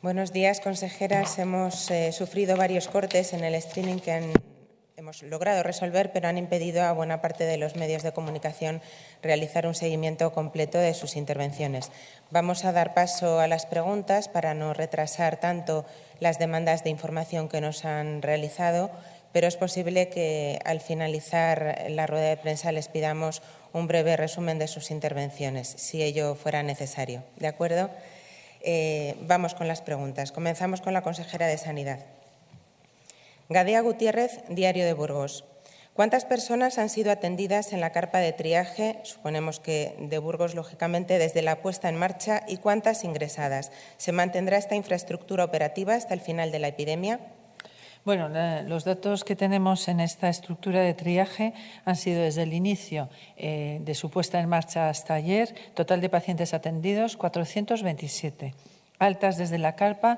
Buenos días, consejeras. Hemos sufrido varios cortes en el streaming que hemos logrado resolver, pero han impedido a buena parte de los medios de comunicación realizar un seguimiento completo de sus intervenciones. Vamos a dar paso a las preguntas para no retrasar tanto las demandas de información que nos han realizado, pero es posible que al finalizar la rueda de prensa les pidamos un breve resumen de sus intervenciones, si ello fuera necesario. ¿De acuerdo? Vamos con las preguntas. Comenzamos con la consejera de Sanidad. Gadea Gutiérrez, Diario de Burgos. ¿Cuántas personas han sido atendidas en la carpa de triaje, suponemos que de Burgos, lógicamente, desde la puesta en marcha y cuántas ingresadas? ¿Se mantendrá esta infraestructura operativa hasta el final de la epidemia? Bueno, los datos que tenemos en esta estructura de triaje han sido desde el inicio de su puesta en marcha hasta ayer, total de pacientes atendidos 427, altas desde la carpa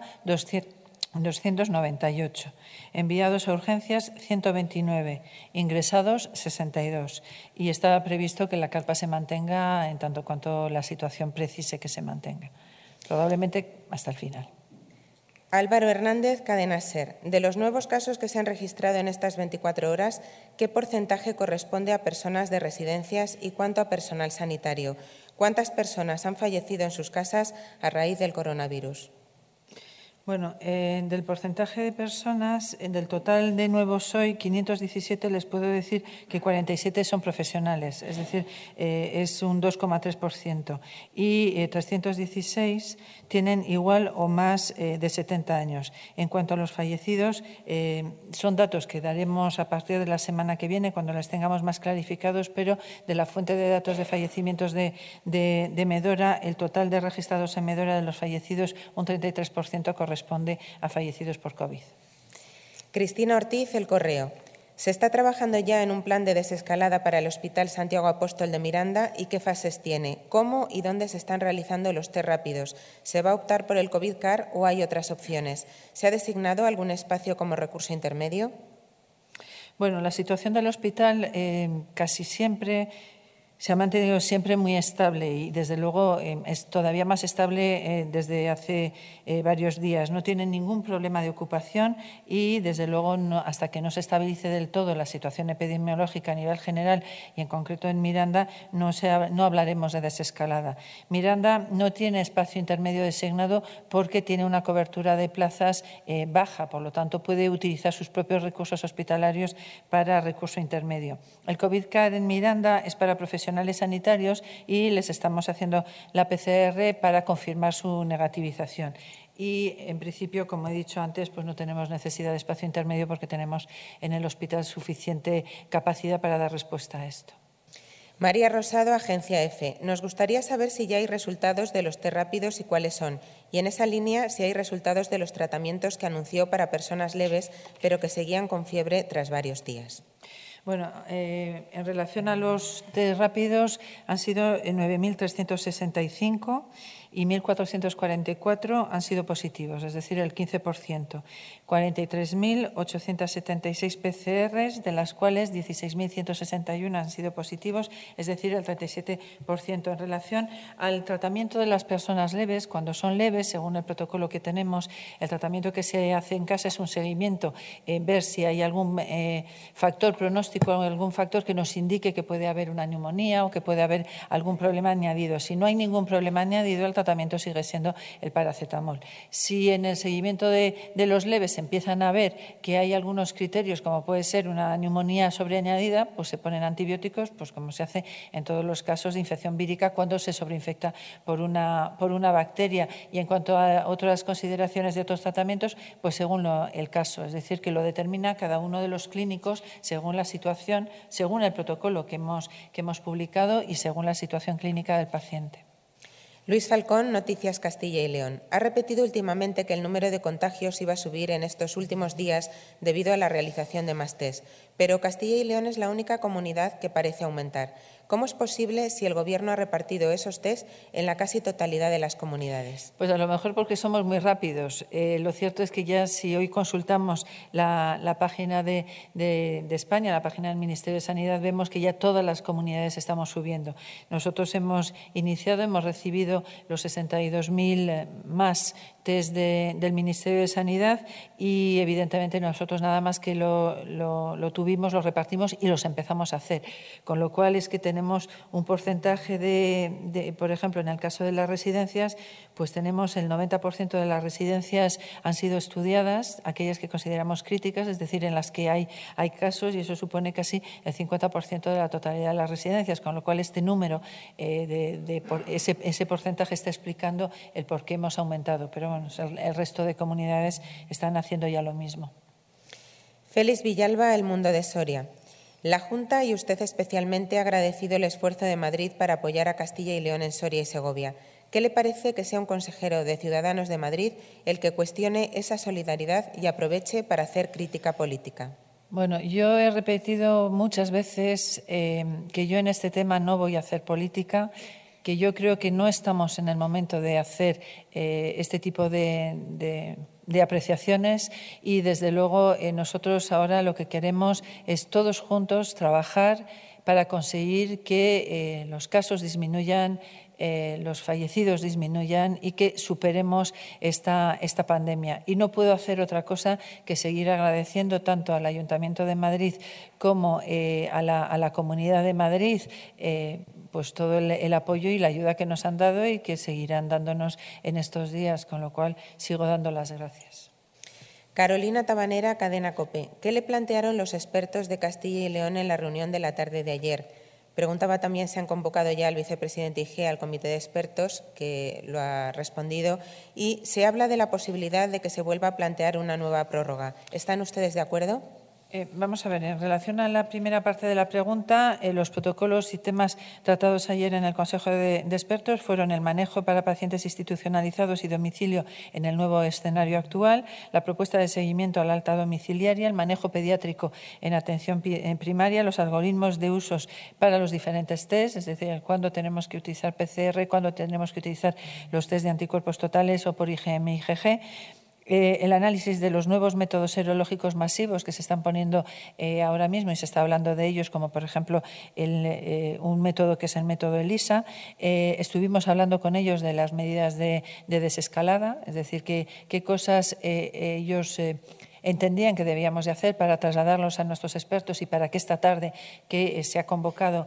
298, enviados a urgencias 129, ingresados 62 y está previsto que la carpa se mantenga en tanto cuanto la situación precise que se mantenga, probablemente hasta el final. Álvaro Hernández, Cadena SER. De los nuevos casos que se han registrado en estas 24 horas, ¿qué porcentaje corresponde a personas de residencias y cuánto a personal sanitario? ¿Cuántas personas han fallecido en sus casas a raíz del coronavirus? Bueno, del porcentaje de personas, del total de nuevos hoy, 517, les puedo decir que 47 son profesionales, es decir, es un 2,3%. Y 316 tienen igual o más de 70 años. En cuanto a los fallecidos, son datos que daremos a partir de la semana que viene, cuando los tengamos más clarificados, pero de la fuente de datos de fallecimientos de Medora, el total de registrados en Medora de los fallecidos, un 33% corresponde a fallecidos por COVID. Cristina Ortiz, El Correo. ¿Se está trabajando ya en un plan de desescalada para el Hospital Santiago Apóstol de Miranda y qué fases tiene? ¿Cómo y dónde se están realizando los test rápidos? ¿Se va a optar por el COVID CAR o hay otras opciones? ¿Se ha designado algún espacio como recurso intermedio? Bueno, la situación del hospital casi siempre se ha mantenido siempre muy estable y, desde luego, es todavía más estable desde hace varios días. No tienen ningún problema de ocupación y, desde luego, hasta que no se estabilice del todo la situación epidemiológica a nivel general y, en concreto, en Miranda, no hablaremos de desescalada. Miranda no tiene espacio intermedio designado porque tiene una cobertura de plazas baja, por lo tanto, puede utilizar sus propios recursos hospitalarios para recurso intermedio. El COVID CAR en Miranda es para profesionales sanitarios y les estamos haciendo la PCR para confirmar su negativización. Y, en principio, como he dicho antes, pues no tenemos necesidad de espacio intermedio porque tenemos en el hospital suficiente capacidad para dar respuesta a esto. María Rosado, Agencia EFE. Nos gustaría saber si ya hay resultados de los test rápidos y cuáles son. Y, en esa línea, si hay resultados de los tratamientos que anunció para personas leves, pero que seguían con fiebre tras varios días. Bueno, en relación a los test rápidos, han sido 9.365 y 1.444 han sido positivos, es decir, el 15%. 43.876 PCRs, de las cuales 16.161 han sido positivos, es decir, el 37%. En relación al tratamiento de las personas leves, cuando son leves, según el protocolo que tenemos, el tratamiento que se hace en casa es un seguimiento, ver si hay algún factor pronóstico, algún factor que nos indique que puede haber una neumonía o que puede haber algún problema añadido. Si no hay ningún problema añadido, el tratamiento sigue siendo el paracetamol. Si en el seguimiento de los leves empiezan a ver que hay algunos criterios, como puede ser una neumonía sobreañadida, pues se ponen antibióticos, pues como se hace en todos los casos de infección vírica cuando se sobreinfecta por una bacteria. Y en cuanto a otras consideraciones de otros tratamientos, pues según el caso, es decir, que lo determina cada uno de los clínicos según la situación, según el protocolo que hemos publicado y según la situación clínica del paciente. Luis Falcón, Noticias Castilla y León. Ha repetido últimamente que el número de contagios iba a subir en estos últimos días debido a la realización de más test. pero Castilla y León es la única comunidad que parece aumentar. ¿Cómo es posible si el Gobierno ha repartido esos test en la casi totalidad de las comunidades? Pues a lo mejor porque somos muy rápidos. Lo cierto es que ya si hoy consultamos la página de España, la página del Ministerio de Sanidad, vemos que ya todas las comunidades estamos subiendo. Nosotros hemos iniciado, hemos recibido los 62.000 más test del Ministerio de Sanidad y evidentemente nosotros nada más que lo tuvimos, lo repartimos y los empezamos a hacer. Con lo cual es que tenemos un porcentaje por ejemplo, en el caso de las residencias, pues tenemos el 90% de las residencias han sido estudiadas, aquellas que consideramos críticas, es decir, en las que hay casos, y eso supone casi el 50% de la totalidad de las residencias, con lo cual este número, ese porcentaje está explicando el por qué hemos aumentado. Pero bueno, el resto de comunidades están haciendo ya lo mismo. Félix Villalba, El Mundo de Soria. La Junta y usted especialmente ha agradecido el esfuerzo de Madrid para apoyar a Castilla y León en Soria y Segovia. ¿Qué le parece que sea un consejero de Ciudadanos de Madrid el que cuestione esa solidaridad y aproveche para hacer crítica política? Bueno, yo he repetido muchas veces que yo en este tema no voy a hacer política, que yo creo que no estamos en el momento de hacer este tipo de apreciaciones y, desde luego, nosotros ahora lo que queremos es todos juntos trabajar para conseguir que los casos disminuyan, los fallecidos disminuyan y que superemos esta pandemia. Y no puedo hacer otra cosa que seguir agradeciendo tanto al Ayuntamiento de Madrid como a la Comunidad de Madrid pues todo el apoyo y la ayuda que nos han dado y que seguirán dándonos en estos días, con lo cual sigo dando las gracias. Carolina Tabanera, Cadena COPE. ¿Qué le plantearon los expertos de Castilla y León en la reunión de la tarde de ayer? Preguntaba también si han convocado ya al vicepresidente IG al comité de expertos, que lo ha respondido, y se habla de la posibilidad de que se vuelva a plantear una nueva prórroga. ¿Están ustedes de acuerdo? Vamos a ver, en relación a la primera parte de la pregunta, los protocolos y temas tratados ayer en el Consejo de Expertos fueron el manejo para pacientes institucionalizados y domicilio en el nuevo escenario actual, la propuesta de seguimiento a la alta domiciliaria, el manejo pediátrico en atención primaria, los algoritmos de usos para los diferentes test, es decir, cuándo tenemos que utilizar PCR, cuándo tenemos que utilizar los test de anticuerpos totales o por IgM y IgG, el análisis de los nuevos métodos serológicos masivos que se están poniendo ahora mismo y se está hablando de ellos, como por ejemplo un método que es el método ELISA. Estuvimos hablando con ellos de las medidas de desescalada, es decir, qué cosas ellos entendían que debíamos de hacer para trasladarlos a nuestros expertos y para que esta tarde que se ha convocado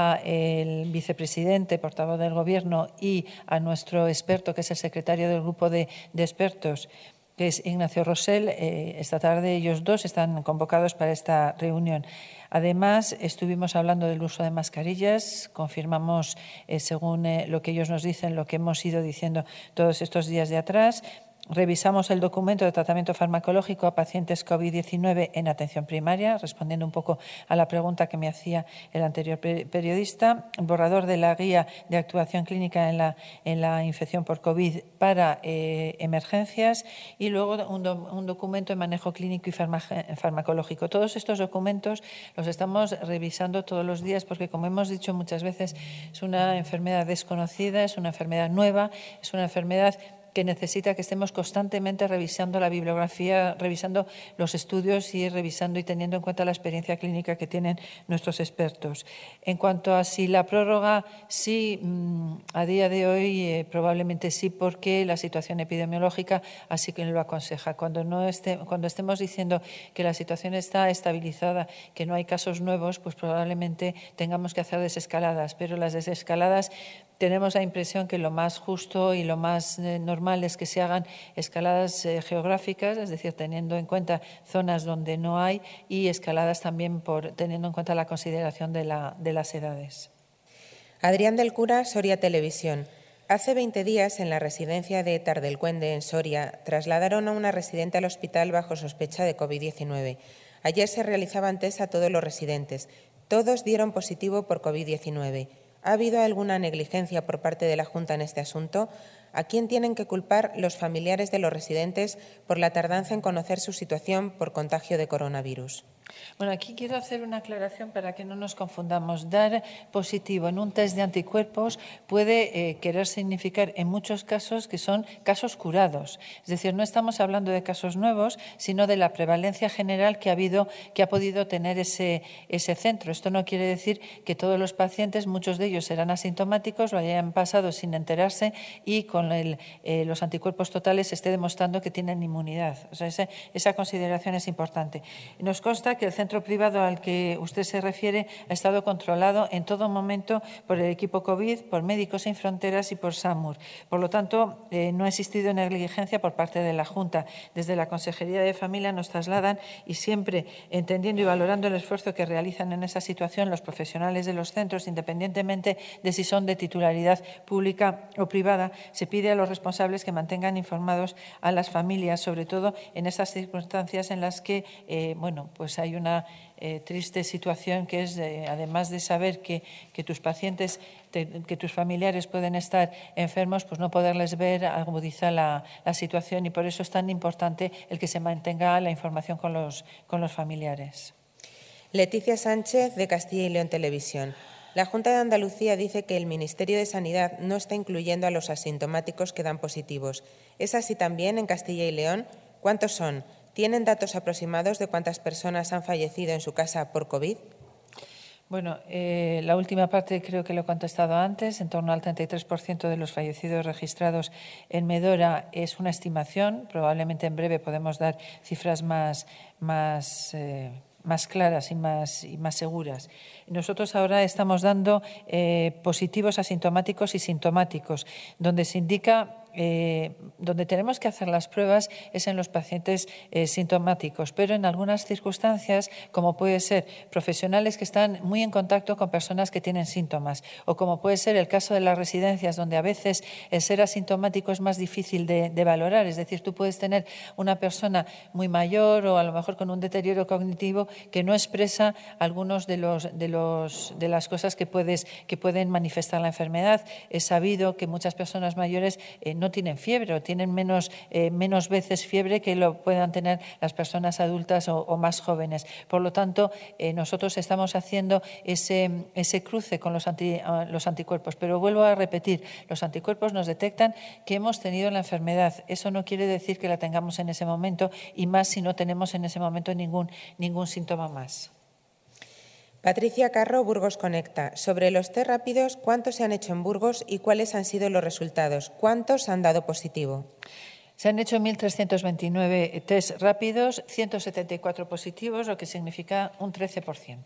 al vicepresidente, portavoz del Gobierno, y a nuestro experto, que es el secretario del grupo de expertos, que es Ignacio Rosell, esta tarde ellos dos están convocados para esta reunión. Además, estuvimos hablando del uso de mascarillas, confirmamos, según lo que ellos nos dicen, lo que hemos ido diciendo todos estos días de atrás. Revisamos el documento de tratamiento farmacológico a pacientes COVID-19 en atención primaria, respondiendo un poco a la pregunta que me hacía el anterior periodista. El borrador de la guía de actuación clínica en la infección por COVID para emergencias y luego un documento de manejo clínico y farmacológico. Todos estos documentos los estamos revisando todos los días porque, como hemos dicho muchas veces, es una enfermedad desconocida, es una enfermedad nueva, es una enfermedad que necesita que estemos constantemente revisando la bibliografía, revisando los estudios y revisando y teniendo en cuenta la experiencia clínica que tienen nuestros expertos. En cuanto a si la prórroga, sí, a día de hoy probablemente sí, porque la situación epidemiológica así que lo aconseja. Cuando estemos diciendo que la situación está estabilizada, que no hay casos nuevos, pues probablemente tengamos que hacer desescaladas, pero las desescaladas tenemos la impresión que lo más justo y lo más normal es que se hagan escaladas geográficas, es decir, teniendo en cuenta zonas donde no hay, y escaladas también teniendo en cuenta la consideración de las edades. Adrián del Cura, Soria Televisión. Hace 20 días, en la residencia de Tardelcuende, en Soria, trasladaron a una residente al hospital bajo sospecha de COVID-19. Ayer se realizaban test a todos los residentes. Todos dieron positivo por COVID-19. ¿Ha habido alguna negligencia por parte de la Junta en este asunto? ¿A quién tienen que culpar los familiares de los residentes por la tardanza en conocer su situación por contagio de coronavirus? Bueno, aquí quiero hacer una aclaración para que no nos confundamos. Dar positivo en un test de anticuerpos puede querer significar en muchos casos que son casos curados. Es decir, no estamos hablando de casos nuevos, sino de la prevalencia general que ha podido tener ese centro. Esto no quiere decir que todos los pacientes, muchos de ellos serán asintomáticos, lo hayan pasado sin enterarse y con los anticuerpos totales se esté demostrando que tienen inmunidad. O sea, esa consideración es importante. Nos consta que el centro privado al que usted se refiere ha estado controlado en todo momento por el equipo COVID, por Médicos Sin Fronteras y por SAMUR. Por lo tanto, no ha existido negligencia por parte de la Junta. Desde la Consejería de Familia nos trasladan y siempre entendiendo y valorando el esfuerzo que realizan en esa situación los profesionales de los centros, independientemente de si son de titularidad pública o privada, se pide a los responsables que mantengan informados a las familias, sobre todo en estas circunstancias en las que pues hay una triste situación que es, además de saber que tus pacientes, que tus familiares pueden estar enfermos, pues no poderles ver agudiza la situación y por eso es tan importante el que se mantenga la información con los familiares. Leticia Sánchez, de Castilla y León Televisión. La Junta de Andalucía dice que el Ministerio de Sanidad no está incluyendo a los asintomáticos que dan positivos. ¿Es así también en Castilla y León? ¿Cuántos son? ¿Tienen datos aproximados de cuántas personas han fallecido en su casa por COVID? Bueno, la última parte creo que lo he contestado antes. En torno al 33% de los fallecidos registrados en Medora es una estimación. Probablemente en breve podemos dar cifras más claras y más seguras. Nosotros ahora estamos dando positivos asintomáticos y sintomáticos, donde se indica donde tenemos que hacer las pruebas es en los pacientes sintomáticos, pero en algunas circunstancias, como puede ser profesionales que están muy en contacto con personas que tienen síntomas, o como puede ser el caso de las residencias, donde a veces el ser asintomático es más difícil de valorar. Es decir, tú puedes tener una persona muy mayor o a lo mejor con un deterioro cognitivo que no expresa algunos de las cosas que pueden manifestar la enfermedad. Es sabido que muchas personas mayores no tienen fiebre o tienen menos veces fiebre que lo puedan tener las personas adultas o más jóvenes. Por lo tanto, nosotros estamos haciendo ese cruce con los anticuerpos. Pero vuelvo a repetir, los anticuerpos nos detectan que hemos tenido la enfermedad. Eso no quiere decir que la tengamos en ese momento y más si no tenemos en ese momento ningún síntoma más. Patricia Carro, Burgos Conecta. Sobre los test rápidos, ¿cuántos se han hecho en Burgos y cuáles han sido los resultados? ¿Cuántos han dado positivo? Se han hecho 1.329 test rápidos, 174 positivos, lo que significa un 13%.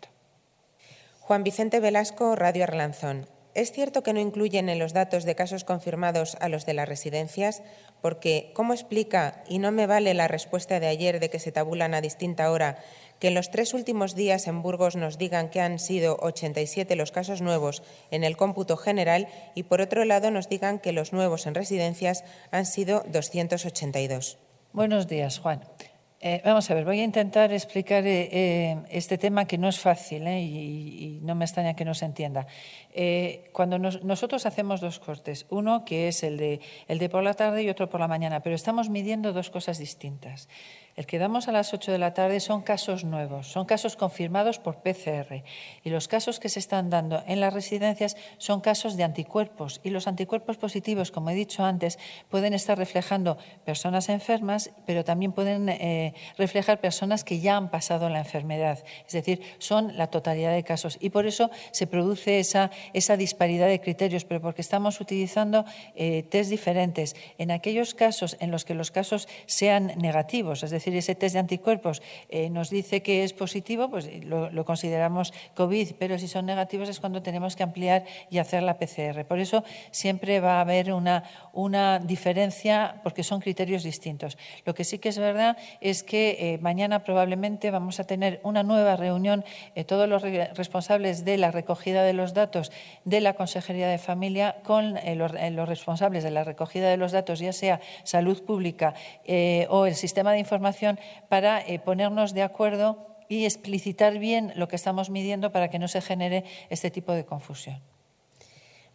Juan Vicente Velasco, Radio Arlanzón. ¿Es cierto que no incluyen en los datos de casos confirmados a los de las residencias? Porque, ¿cómo explica, y no me vale la respuesta de ayer de que se tabulan a distinta hora, que en los 3 últimos días en Burgos nos digan que han sido 87 los casos nuevos en el cómputo general y, por otro lado, nos digan que los nuevos en residencias han sido 282? Buenos días, Juan. Vamos a ver, voy a intentar explicar este tema que no es fácil y no me extraña que no se entienda. Cuando nosotros hacemos dos cortes, uno que es el de por la tarde y otro por la mañana, pero estamos midiendo dos cosas distintas. El que damos a las 8 de la tarde son casos nuevos, son casos confirmados por PCR y los casos que se están dando en las residencias son casos de anticuerpos y los anticuerpos positivos, como he dicho antes, pueden estar reflejando personas enfermas, pero también pueden reflejar personas que ya han pasado la enfermedad, es decir, son la totalidad de casos y por eso se produce esa disparidad de criterios, pero porque estamos utilizando test diferentes. En aquellos casos en los que los casos sean negativos, es decir, ese test de anticuerpos nos dice que es positivo, pues lo consideramos COVID, pero si son negativos es cuando tenemos que ampliar y hacer la PCR. Por eso siempre va a haber una diferencia porque son criterios distintos. Lo que sí que es verdad es que mañana probablemente vamos a tener una nueva reunión, todos los responsables de la recogida de los datos de la Consejería de Familia con los responsables de la recogida de los datos, ya sea Salud Pública o el sistema de información, para ponernos de acuerdo y explicitar bien lo que estamos midiendo para que no se genere este tipo de confusión.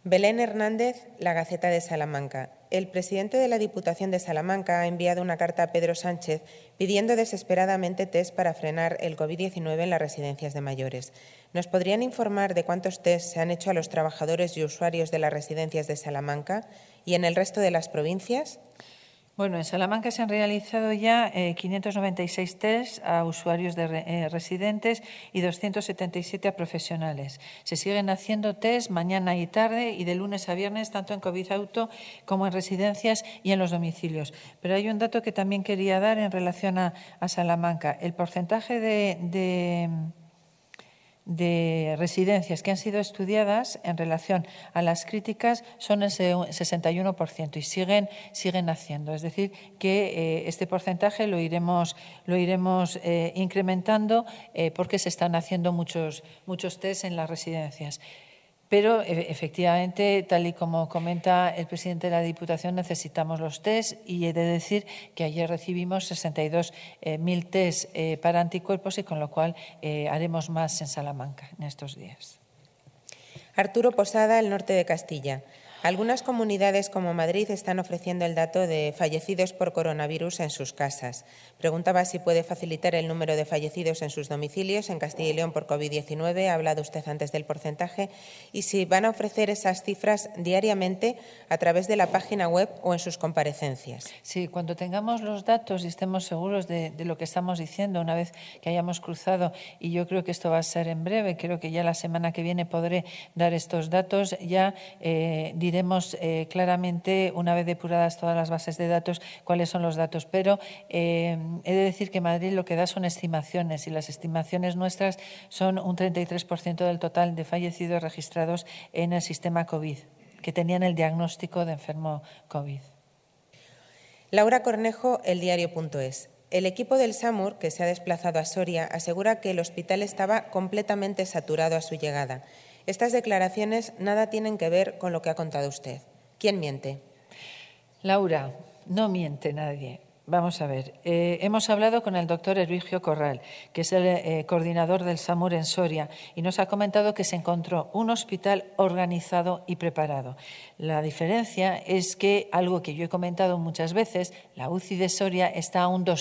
Belén Hernández, La Gaceta de Salamanca. El presidente de la Diputación de Salamanca ha enviado una carta a Pedro Sánchez pidiendo desesperadamente test para frenar el COVID-19 en las residencias de mayores. ¿Nos podrían informar de cuántos test se han hecho a los trabajadores y usuarios de las residencias de Salamanca y en el resto de las provincias? Bueno, en Salamanca se han realizado ya 596 test a usuarios de residentes y 277 a profesionales. Se siguen haciendo test mañana y tarde y de lunes a viernes, tanto en COVID auto como en residencias y en los domicilios. Pero hay un dato que también quería dar en relación a Salamanca. El porcentaje de residencias que han sido estudiadas en relación a las críticas son ese 61% y siguen haciendo. Es decir, que este porcentaje lo iremos incrementando porque se están haciendo muchos test en las residencias. Pero, efectivamente, tal y como comenta el presidente de la Diputación, necesitamos los test y he de decir que ayer recibimos 62.000 test para anticuerpos y con lo cual haremos más en Salamanca en estos días. Arturo Posada, El Norte de Castilla. Algunas comunidades como Madrid están ofreciendo el dato de fallecidos por coronavirus en sus casas. Preguntaba si puede facilitar el número de fallecidos en sus domicilios en Castilla y León por COVID-19. Ha hablado usted antes del porcentaje. Y si van a ofrecer esas cifras diariamente a través de la página web o en sus comparecencias. Sí, cuando tengamos los datos y estemos seguros de lo que estamos diciendo, una vez que hayamos cruzado, y yo creo que esto va a ser en breve, creo que ya la semana que viene podré dar estos datos, ya diremos claramente, una vez depuradas todas las bases de datos, cuáles son los datos. Pero he de decir que Madrid lo que da son estimaciones y las estimaciones nuestras son un 33% del total de fallecidos registrados en el sistema COVID, que tenían el diagnóstico de enfermo COVID. Laura Cornejo, eldiario.es. El equipo del SAMUR, que se ha desplazado a Soria, asegura que el hospital estaba completamente saturado a su llegada. Estas declaraciones nada tienen que ver con lo que ha contado usted. ¿Quién miente? Laura, no miente nadie. Vamos a ver, hemos hablado con el doctor Hervigio Corral, que es el coordinador del SAMUR en Soria, y nos ha comentado que se encontró un hospital organizado y preparado. La diferencia es que, algo que yo he comentado muchas veces, la UCI de Soria está a un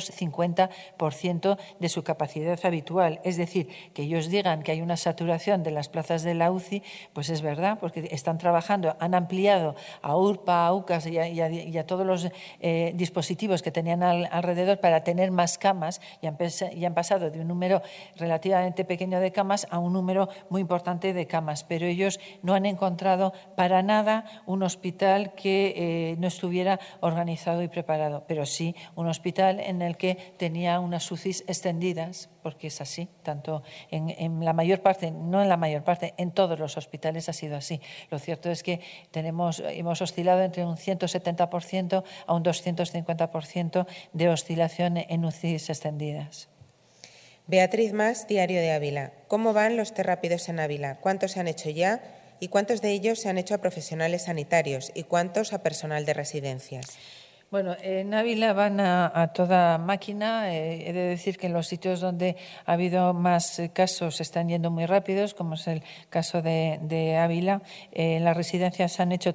250% de su capacidad habitual. Es decir, que ellos digan que hay una saturación de las plazas de la UCI, pues es verdad, porque están trabajando, han ampliado a URPA, a UCAS y a todos los dispositivos que tenían alrededor para tener más camas y han pasado de un número relativamente pequeño de camas a un número muy importante de camas. Pero ellos no han encontrado para nada un hospital que no estuviera organizado y preparado, pero sí un hospital en el que tenía unas UCIs extendidas, porque es así, tanto en la mayor parte, no en la mayor parte, en todos los hospitales ha sido así. Lo cierto es que hemos oscilado entre un 170% a un 250% de oscilación en UCIs extendidas. Beatriz Mas, Diario de Ávila. ¿Cómo van los test rápidos en Ávila? ¿Cuántos se han hecho ya? ¿Y cuántos de ellos se han hecho a profesionales sanitarios? ¿Y cuántos a personal de residencias? Bueno, en Ávila van a toda máquina. He de decir que en los sitios donde ha habido más casos están yendo muy rápidos, como es el caso de Ávila. En las residencias se han hecho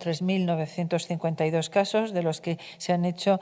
3.952 casos, de los que se han hecho,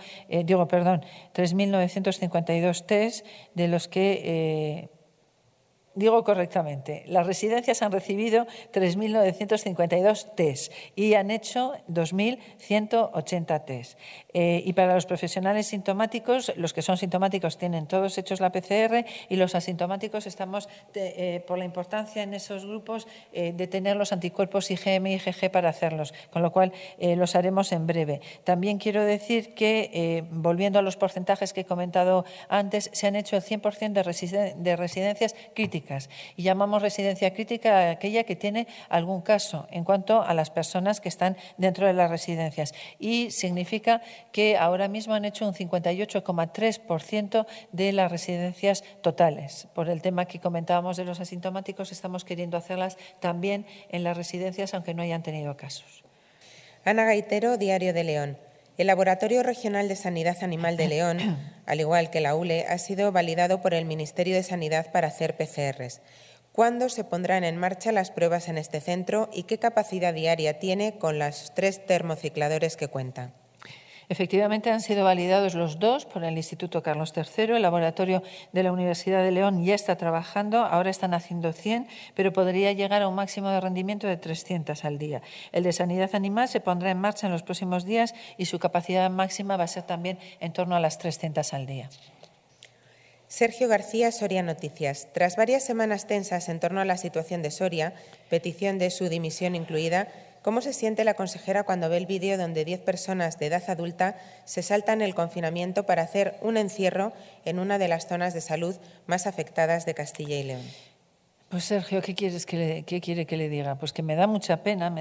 3.952 test, de los que... Digo correctamente, las residencias han recibido 3.952 test y han hecho 2.180 test. Y para los profesionales sintomáticos, los que son sintomáticos tienen todos hechos la PCR y los asintomáticos estamos, por la importancia en esos grupos, de tener los anticuerpos IgM y IgG para hacerlos, con lo cual los haremos en breve. También quiero decir que, volviendo a los porcentajes que he comentado antes, se han hecho el 100% de residencias críticas. Y llamamos residencia crítica a aquella que tiene algún caso en cuanto a las personas que están dentro de las residencias. Y significa que ahora mismo han hecho un 58,3% de las residencias totales. Por el tema que comentábamos de los asintomáticos, estamos queriendo hacerlas también en las residencias, aunque no hayan tenido casos. Ana Gaitero, Diario de León. El Laboratorio Regional de Sanidad Animal de León, al igual que la ULE, ha sido validado por el Ministerio de Sanidad para hacer PCRs. ¿Cuándo se pondrán en marcha las pruebas en este centro y qué capacidad diaria tiene con los 3 termocicladores que cuenta? Efectivamente, han sido validados los 2 por el Instituto Carlos III. El laboratorio de la Universidad de León ya está trabajando, ahora están haciendo 100, pero podría llegar a un máximo de rendimiento de 300 al día. El de Sanidad Animal se pondrá en marcha en los próximos días y su capacidad máxima va a ser también en torno a las 300 al día. Sergio García, Soria Noticias. Tras varias semanas tensas en torno a la situación de Soria, petición de su dimisión incluida, ¿cómo se siente la consejera cuando ve el vídeo donde 10 personas de edad adulta se saltan el confinamiento para hacer un encierro en una de las zonas de salud más afectadas de Castilla y León? Pues Sergio, ¿qué quiere que le diga? Pues que me da mucha pena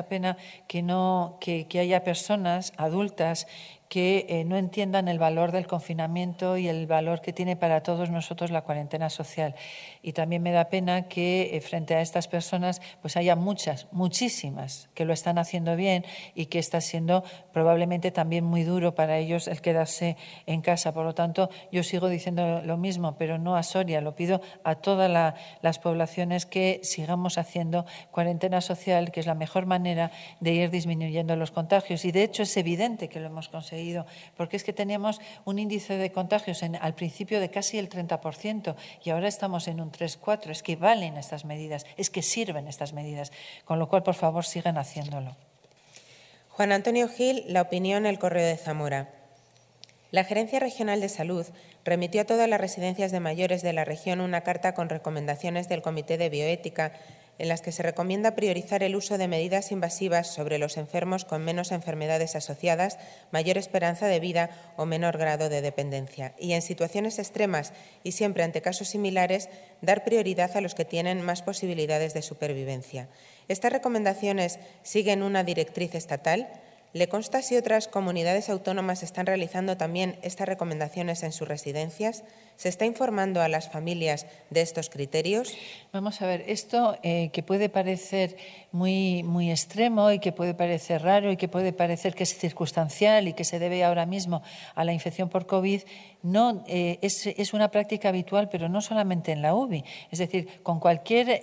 que haya personas adultas que no entiendan el valor del confinamiento y el valor que tiene para todos nosotros la cuarentena social. Y también me da pena que frente a estas personas pues haya muchísimas que lo están haciendo bien y que está siendo probablemente también muy duro para ellos el quedarse en casa. Por lo tanto, yo sigo diciendo lo mismo, pero no a Soria, lo pido a todas las poblaciones que sigamos haciendo cuarentena social, que es la mejor manera de ir disminuyendo los contagios. Y de hecho es evidente que lo hemos conseguido, porque es que teníamos un índice de contagios al principio de casi el 30% y ahora estamos en un 3-4%. Es que valen estas medidas, es que sirven estas medidas, con lo cual, por favor, sigan haciéndolo. Juan Antonio Gil, La Opinión, El Correo de Zamora. La Gerencia Regional de Salud remitió a todas las residencias de mayores de la región una carta con recomendaciones del Comité de Bioética en las que se recomienda priorizar el uso de medidas invasivas sobre los enfermos con menos enfermedades asociadas, mayor esperanza de vida o menor grado de dependencia. Y en situaciones extremas y siempre ante casos similares, dar prioridad a los que tienen más posibilidades de supervivencia. ¿Estas recomendaciones siguen una directriz estatal? ¿Le consta si otras comunidades autónomas están realizando también estas recomendaciones en sus residencias? ¿Se está informando a las familias de estos criterios? Vamos a ver, esto que puede parecer muy extremo y que puede parecer raro y que puede parecer que es circunstancial y que se debe ahora mismo a la infección por COVID, no, es una práctica habitual, pero no solamente en la UBI. Es decir, con cualquier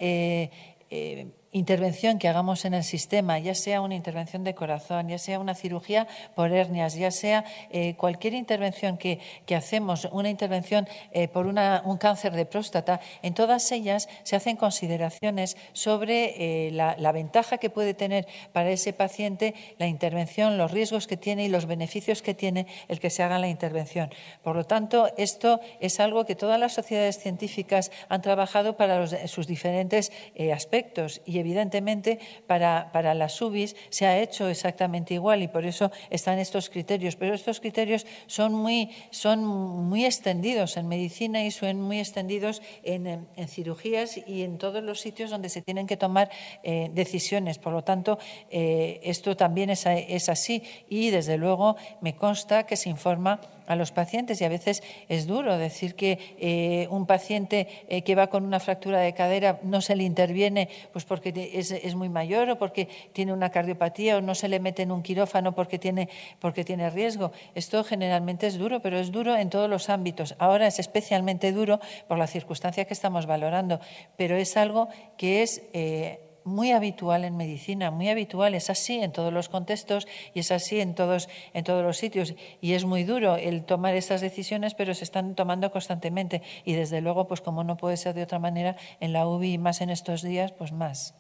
intervención que hagamos en el sistema, ya sea una intervención de corazón, ya sea una cirugía por hernias, ya sea cualquier intervención que hacemos, una intervención por un cáncer de próstata, en todas ellas se hacen consideraciones sobre la ventaja que puede tener para ese paciente la intervención, los riesgos que tiene y los beneficios que tiene el que se haga la intervención. Por lo tanto, esto es algo que todas las sociedades científicas han trabajado para sus diferentes aspectos y evidentemente para las UBIs se ha hecho exactamente igual y por eso están estos criterios. Pero estos criterios son muy extendidos en medicina y son muy extendidos en cirugías y en todos los sitios donde se tienen que tomar decisiones. Por lo tanto, esto también es así y desde luego me consta que se informa a los pacientes y a veces es duro decir que un paciente que va con una fractura de cadera no se le interviene pues porque es muy mayor o porque tiene una cardiopatía o no se le mete en un quirófano porque tiene riesgo. Esto generalmente es duro, pero es duro en todos los ámbitos. Ahora es especialmente duro por la circunstancia que estamos valorando, pero es algo que es muy habitual en medicina, muy habitual, es así en todos los contextos y es así en todos los sitios y es muy duro el tomar estas decisiones, pero se están tomando constantemente y desde luego, pues como no puede ser de otra manera, en la UBI y más en estos días, pues más.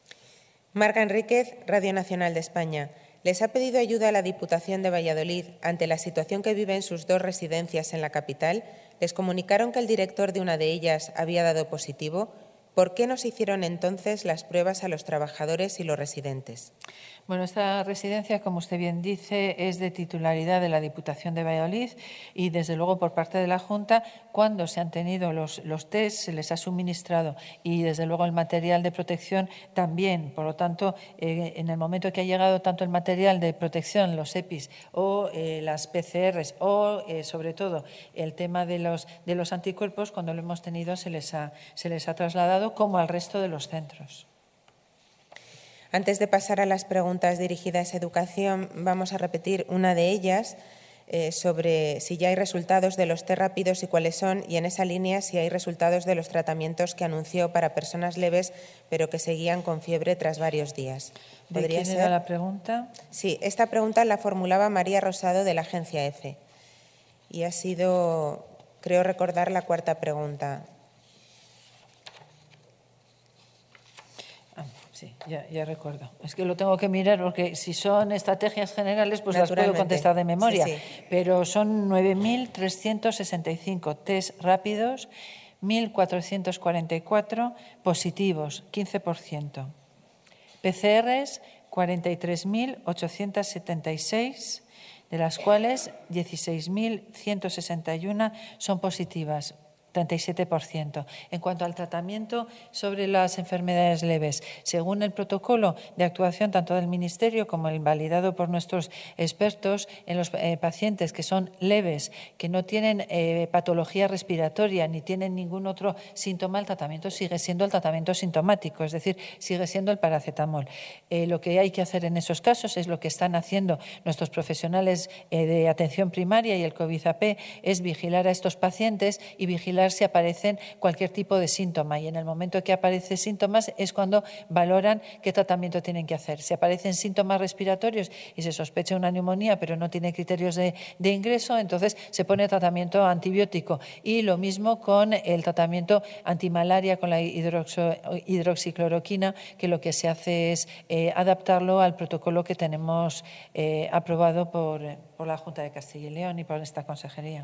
Marga Enríquez, Radio Nacional de España. ¿Les ha pedido ayuda a la Diputación de Valladolid ante la situación que viven sus 2 residencias en la capital? ¿Les comunicaron que el director de una de ellas había dado positivo? ¿Por qué no se hicieron entonces las pruebas a los trabajadores y los residentes? Bueno, esta residencia, como usted bien dice, es de titularidad de la Diputación de Valladolid y, desde luego, por parte de la Junta, cuando se han tenido los test, se les ha suministrado y, desde luego, el material de protección también. Por lo tanto, en el momento que ha llegado tanto el material de protección, los EPIs o las PCRs o, sobre todo, el tema de los anticuerpos, cuando lo hemos tenido se les ha trasladado como al resto de los centros. Antes de pasar a las preguntas dirigidas a educación, vamos a repetir una de ellas. sobre si ya hay resultados de los test rápidos y cuáles son, y en esa línea si hay resultados de los tratamientos que anunció para personas leves pero que seguían con fiebre tras varios días. ¿De quién era la pregunta? Sí, esta pregunta la formulaba María Rosado de la Agencia EFE y ha sido, creo recordar, la cuarta pregunta. Sí, ya recuerdo. Es que lo tengo que mirar porque si son estrategias generales, pues las puedo contestar de memoria. Sí. Pero son 9.365 test rápidos, 1.444 positivos, 15%. PCRs, 43.876, de las cuales 16.161 son positivas, 37%. En cuanto al tratamiento sobre las enfermedades leves, según el protocolo de actuación tanto del Ministerio como el validado por nuestros expertos, en los pacientes que son leves, que no tienen patología respiratoria ni tienen ningún otro síntoma, el tratamiento sigue siendo el tratamiento sintomático, es decir, sigue siendo el paracetamol. Lo que hay que hacer en esos casos es lo que están haciendo nuestros profesionales de atención primaria y el COVID-AP, es vigilar a estos pacientes y vigilar si aparecen cualquier tipo de síntoma, y en el momento que aparecen síntomas es cuando valoran qué tratamiento tienen que hacer. Si aparecen síntomas respiratorios y se sospecha una neumonía pero no tiene criterios de ingreso, entonces se pone tratamiento antibiótico, y lo mismo con el tratamiento antimalaria con la hidroxicloroquina, que lo que se hace es adaptarlo al protocolo que tenemos aprobado por la Junta de Castilla y León y por esta consejería.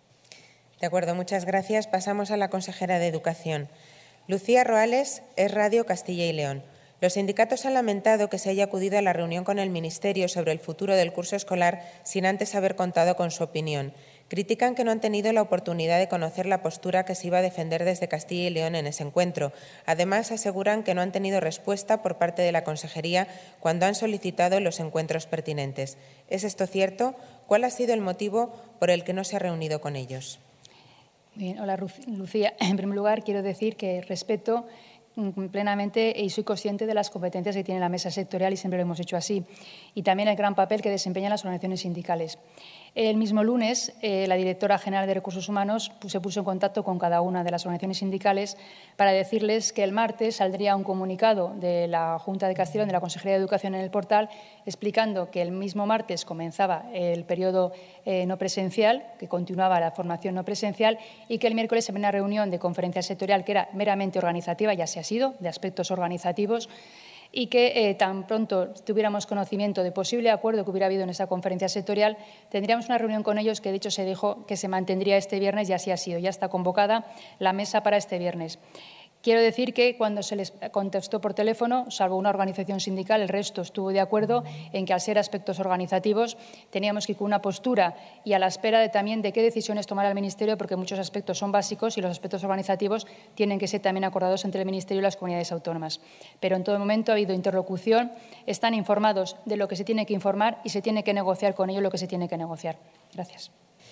De acuerdo, muchas gracias. Pasamos a la consejera de Educación. Lucía Roales, Es Radio Castilla y León. Los sindicatos han lamentado que se haya acudido a la reunión con el Ministerio sobre el futuro del curso escolar sin antes haber contado con su opinión. Critican que no han tenido la oportunidad de conocer la postura que se iba a defender desde Castilla y León en ese encuentro. Además, aseguran que no han tenido respuesta por parte de la Consejería cuando han solicitado los encuentros pertinentes. ¿Es esto cierto? ¿Cuál ha sido el motivo por el que no se ha reunido con ellos? Bien, hola Lucía. En primer lugar, quiero decir que respeto plenamente y soy consciente de las competencias que tiene la mesa sectorial y siempre lo hemos hecho así, y también el gran papel que desempeñan las organizaciones sindicales. El mismo lunes, la directora general de Recursos Humanos se puso en contacto con cada una de las organizaciones sindicales para decirles que el martes saldría un comunicado de la Junta de Castilla y León, de la Consejería de Educación, en el portal, explicando que el mismo martes comenzaba el periodo no presencial, que continuaba la formación no presencial, y que el miércoles había una reunión de conferencia sectorial que era meramente organizativa, ya se ha sido, de aspectos organizativos, y que tan pronto tuviéramos conocimiento de posible acuerdo que hubiera habido en esa conferencia sectorial, tendríamos una reunión con ellos que, de hecho, se dijo que se mantendría este viernes, y así ha sido. Ya está convocada la mesa para este viernes. Quiero decir que cuando se les contestó por teléfono, salvo una organización sindical, el resto estuvo de acuerdo en que, al ser aspectos organizativos, teníamos que ir con una postura y a la espera de también de qué decisiones tomará el Ministerio, porque muchos aspectos son básicos y los aspectos organizativos tienen que ser también acordados entre el Ministerio y las comunidades autónomas. Pero en todo momento ha habido interlocución, están informados de lo que se tiene que informar y se tiene que negociar con ellos lo que se tiene que negociar. Gracias.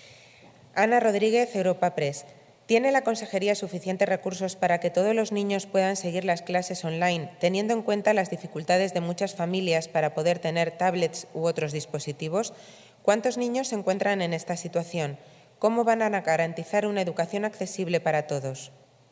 Ana Rodríguez, Europa Press. ¿Tiene la Consejería suficientes recursos para que todos los niños puedan seguir las clases online, teniendo en cuenta las dificultades de muchas familias para poder tener tablets u otros dispositivos? ¿Cuántos niños se encuentran en esta situación? ¿Cómo van a garantizar una educación accesible para todos?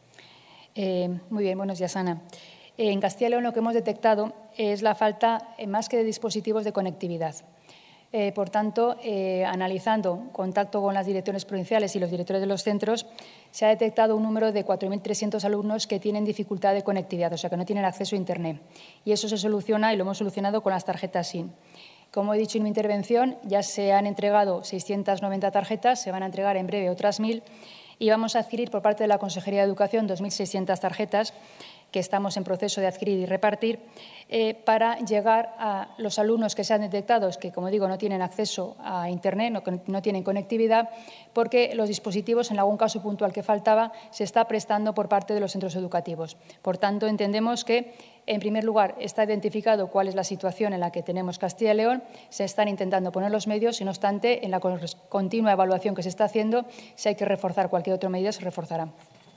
Muy bien, buenos días, Ana. En Castilla y León lo que hemos detectado es la falta, más que de dispositivos, de conectividad. Por tanto, analizando contacto con las direcciones provinciales y los directores de los centros, se ha detectado un número de 4.300 alumnos que tienen dificultad de conectividad, o sea, que no tienen acceso a Internet. Y eso se soluciona, y lo hemos solucionado, con las tarjetas SIM. Como he dicho en mi intervención, ya se han entregado 690 tarjetas, se van a entregar en breve otras 1.000, y vamos a adquirir por parte de la Consejería de Educación 2.600 tarjetas que estamos en proceso de adquirir y repartir, para llegar a los alumnos que sean detectados, que, como digo, no tienen acceso a Internet, no tienen conectividad, porque los dispositivos, en algún caso puntual que faltaba, se está prestando por parte de los centros educativos. Por tanto, entendemos que, en primer lugar, está identificado cuál es la situación en la que tenemos Castilla y León, se están intentando poner los medios y, no obstante, en la continua evaluación que se está haciendo, si hay que reforzar cualquier otra medida, se reforzará.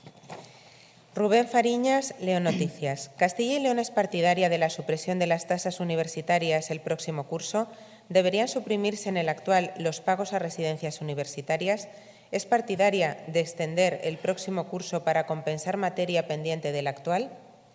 Rubén Fariñas, León Noticias. ¿Castilla y León es partidaria de la supresión de las tasas universitarias el próximo curso? ¿Deberían suprimirse en el actual los pagos a residencias universitarias? ¿Es partidaria de extender el próximo curso para compensar materia pendiente del actual?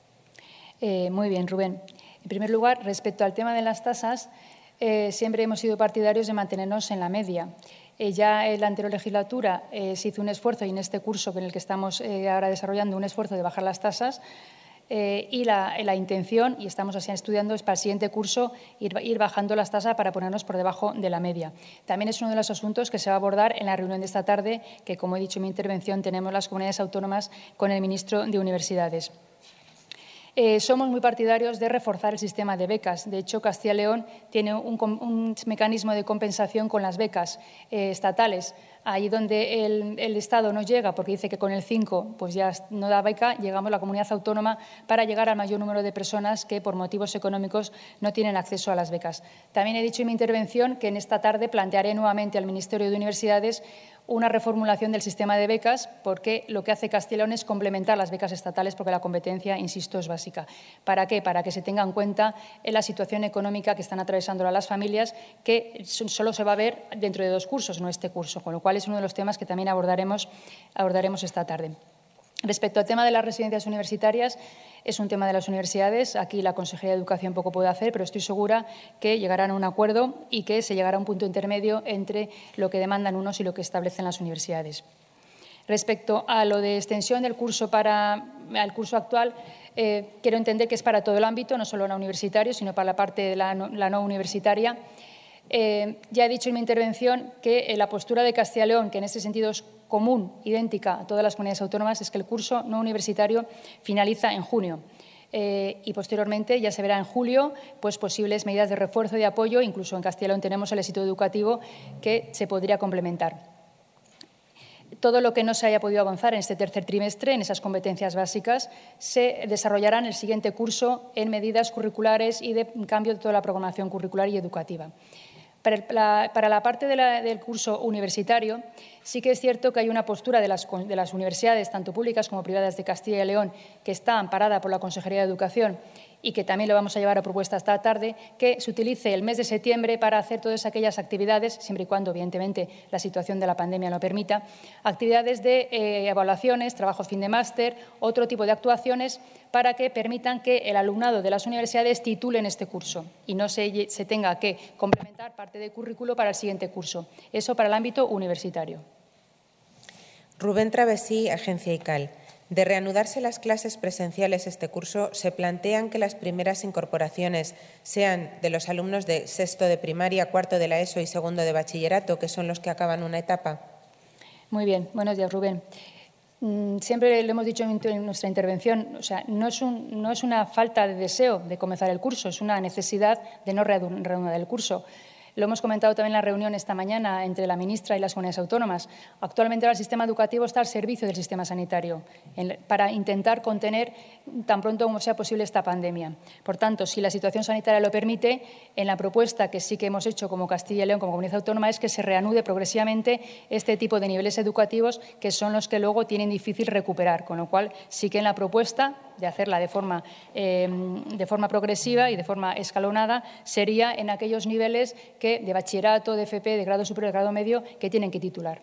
Muy bien, Rubén. En primer lugar, respecto al tema de las tasas, siempre hemos sido partidarios de mantenernos en la media. Ya en la anterior legislatura se hizo un esfuerzo, y en este curso en el que estamos ahora desarrollando un esfuerzo de bajar las tasas, y la intención, y estamos así estudiando, es para el siguiente curso ir bajando las tasas para ponernos por debajo de la media. También es uno de los asuntos que se va a abordar en la reunión de esta tarde, que, como he dicho en mi intervención, tenemos las comunidades autónomas con el ministro de Universidades. Somos muy partidarios de reforzar el sistema de becas. De hecho, Castilla y León tiene un mecanismo de compensación con las becas estatales. Ahí donde el Estado no llega, porque dice que con el 5 pues ya no da beca, llegamos a la comunidad autónoma para llegar al mayor número de personas que por motivos económicos no tienen acceso a las becas. También he dicho en mi intervención que en esta tarde plantearé nuevamente al Ministerio de Universidades una reformulación del sistema de becas, porque lo que hace Castilla y León es complementar las becas estatales, porque la competencia, insisto, es básica. ¿Para qué? Para que se tenga en cuenta la situación económica que están atravesando las familias, que solo se va a ver dentro de 2 cursos, no este curso, con lo cual es uno de los temas que también abordaremos esta tarde. Respecto al tema de las residencias universitarias, es un tema de las universidades. Aquí la Consejería de Educación poco puede hacer, pero estoy segura que llegarán a un acuerdo y que se llegará a un punto intermedio entre lo que demandan unos y lo que establecen las universidades. Respecto a lo de extensión del curso al curso actual, quiero entender que es para todo el ámbito, no solo la universitario, sino para la parte de la no universitaria. Ya he dicho en mi intervención que la postura de Castilla y León, que en ese sentido es común, idéntica a todas las comunidades autónomas, es que el curso no universitario finaliza en junio. Y posteriormente ya se verá en julio pues, posibles medidas de refuerzo y de apoyo. Incluso en Castilla y León tenemos el éxito educativo que se podría complementar. Todo lo que no se haya podido avanzar en este tercer trimestre, en esas competencias básicas, se desarrollará en el siguiente curso en medidas curriculares y de cambio de toda la programación curricular y educativa. Para la parte del curso universitario, sí que es cierto que hay una postura de las universidades, tanto públicas como privadas de Castilla y León, que está amparada por la Consejería de Educación y que también lo vamos a llevar a propuesta esta tarde, que se utilice el mes de septiembre para hacer todas aquellas actividades, siempre y cuando, evidentemente, la situación de la pandemia lo permita, actividades de evaluaciones, trabajos fin de máster, otro tipo de actuaciones para que permitan que el alumnado de las universidades titulen este curso y no se tenga que complementar parte del currículo para el siguiente curso. Eso para el ámbito universitario. Rubén Travesí, Agencia ICAL. De reanudarse las clases presenciales este curso, ¿se plantean que las primeras incorporaciones sean de los alumnos de sexto de primaria, cuarto de la ESO y segundo de bachillerato, que son los que acaban una etapa? Muy bien. Buenos días, Rubén. Siempre lo hemos dicho en nuestra intervención, o sea, no es una falta de deseo de comenzar el curso, es una necesidad de no reanudar el curso. Lo hemos comentado también en la reunión esta mañana entre la ministra y las comunidades autónomas. Actualmente el sistema educativo está al servicio del sistema sanitario para intentar contener tan pronto como sea posible esta pandemia. Por tanto, si la situación sanitaria lo permite, en la propuesta que sí que hemos hecho como Castilla y León, como comunidad autónoma, es que se reanude progresivamente este tipo de niveles educativos que son los que luego tienen difícil recuperar. Con lo cual, sí que en la propuesta de hacerla de forma progresiva y de forma escalonada sería en aquellos niveles de bachillerato, de FP, de grado superior, de grado medio, que tienen que titular.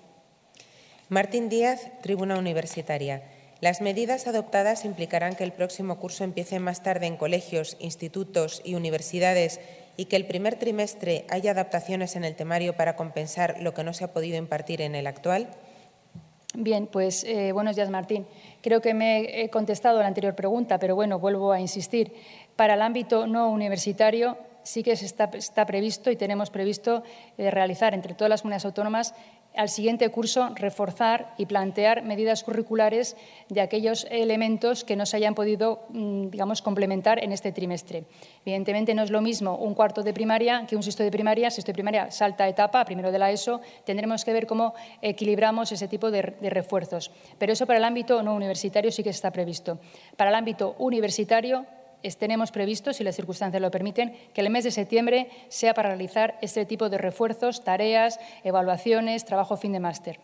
Martín Díaz, Tribuna Universitaria. ¿Las medidas adoptadas implicarán que el próximo curso empiece más tarde en colegios, institutos y universidades y que el primer trimestre haya adaptaciones en el temario para compensar lo que no se ha podido impartir en el actual? Bien, pues buenos días, Martín. Creo que me he contestado a la anterior pregunta, pero bueno, vuelvo a insistir. Para el ámbito no universitario, sí que está previsto y tenemos previsto realizar entre todas las comunidades autónomas al siguiente curso reforzar y plantear medidas curriculares de aquellos elementos que no se hayan podido, complementar en este trimestre. Evidentemente no es lo mismo un cuarto de primaria que un sexto de primaria. Sexto de primaria salta etapa, primero de la ESO. Tendremos que ver cómo equilibramos ese tipo de refuerzos. Pero eso para el ámbito no universitario sí que está previsto. Para el ámbito universitario tenemos previsto, si las circunstancias lo permiten, que el mes de septiembre sea para realizar este tipo de refuerzos, tareas, evaluaciones, trabajo fin de máster.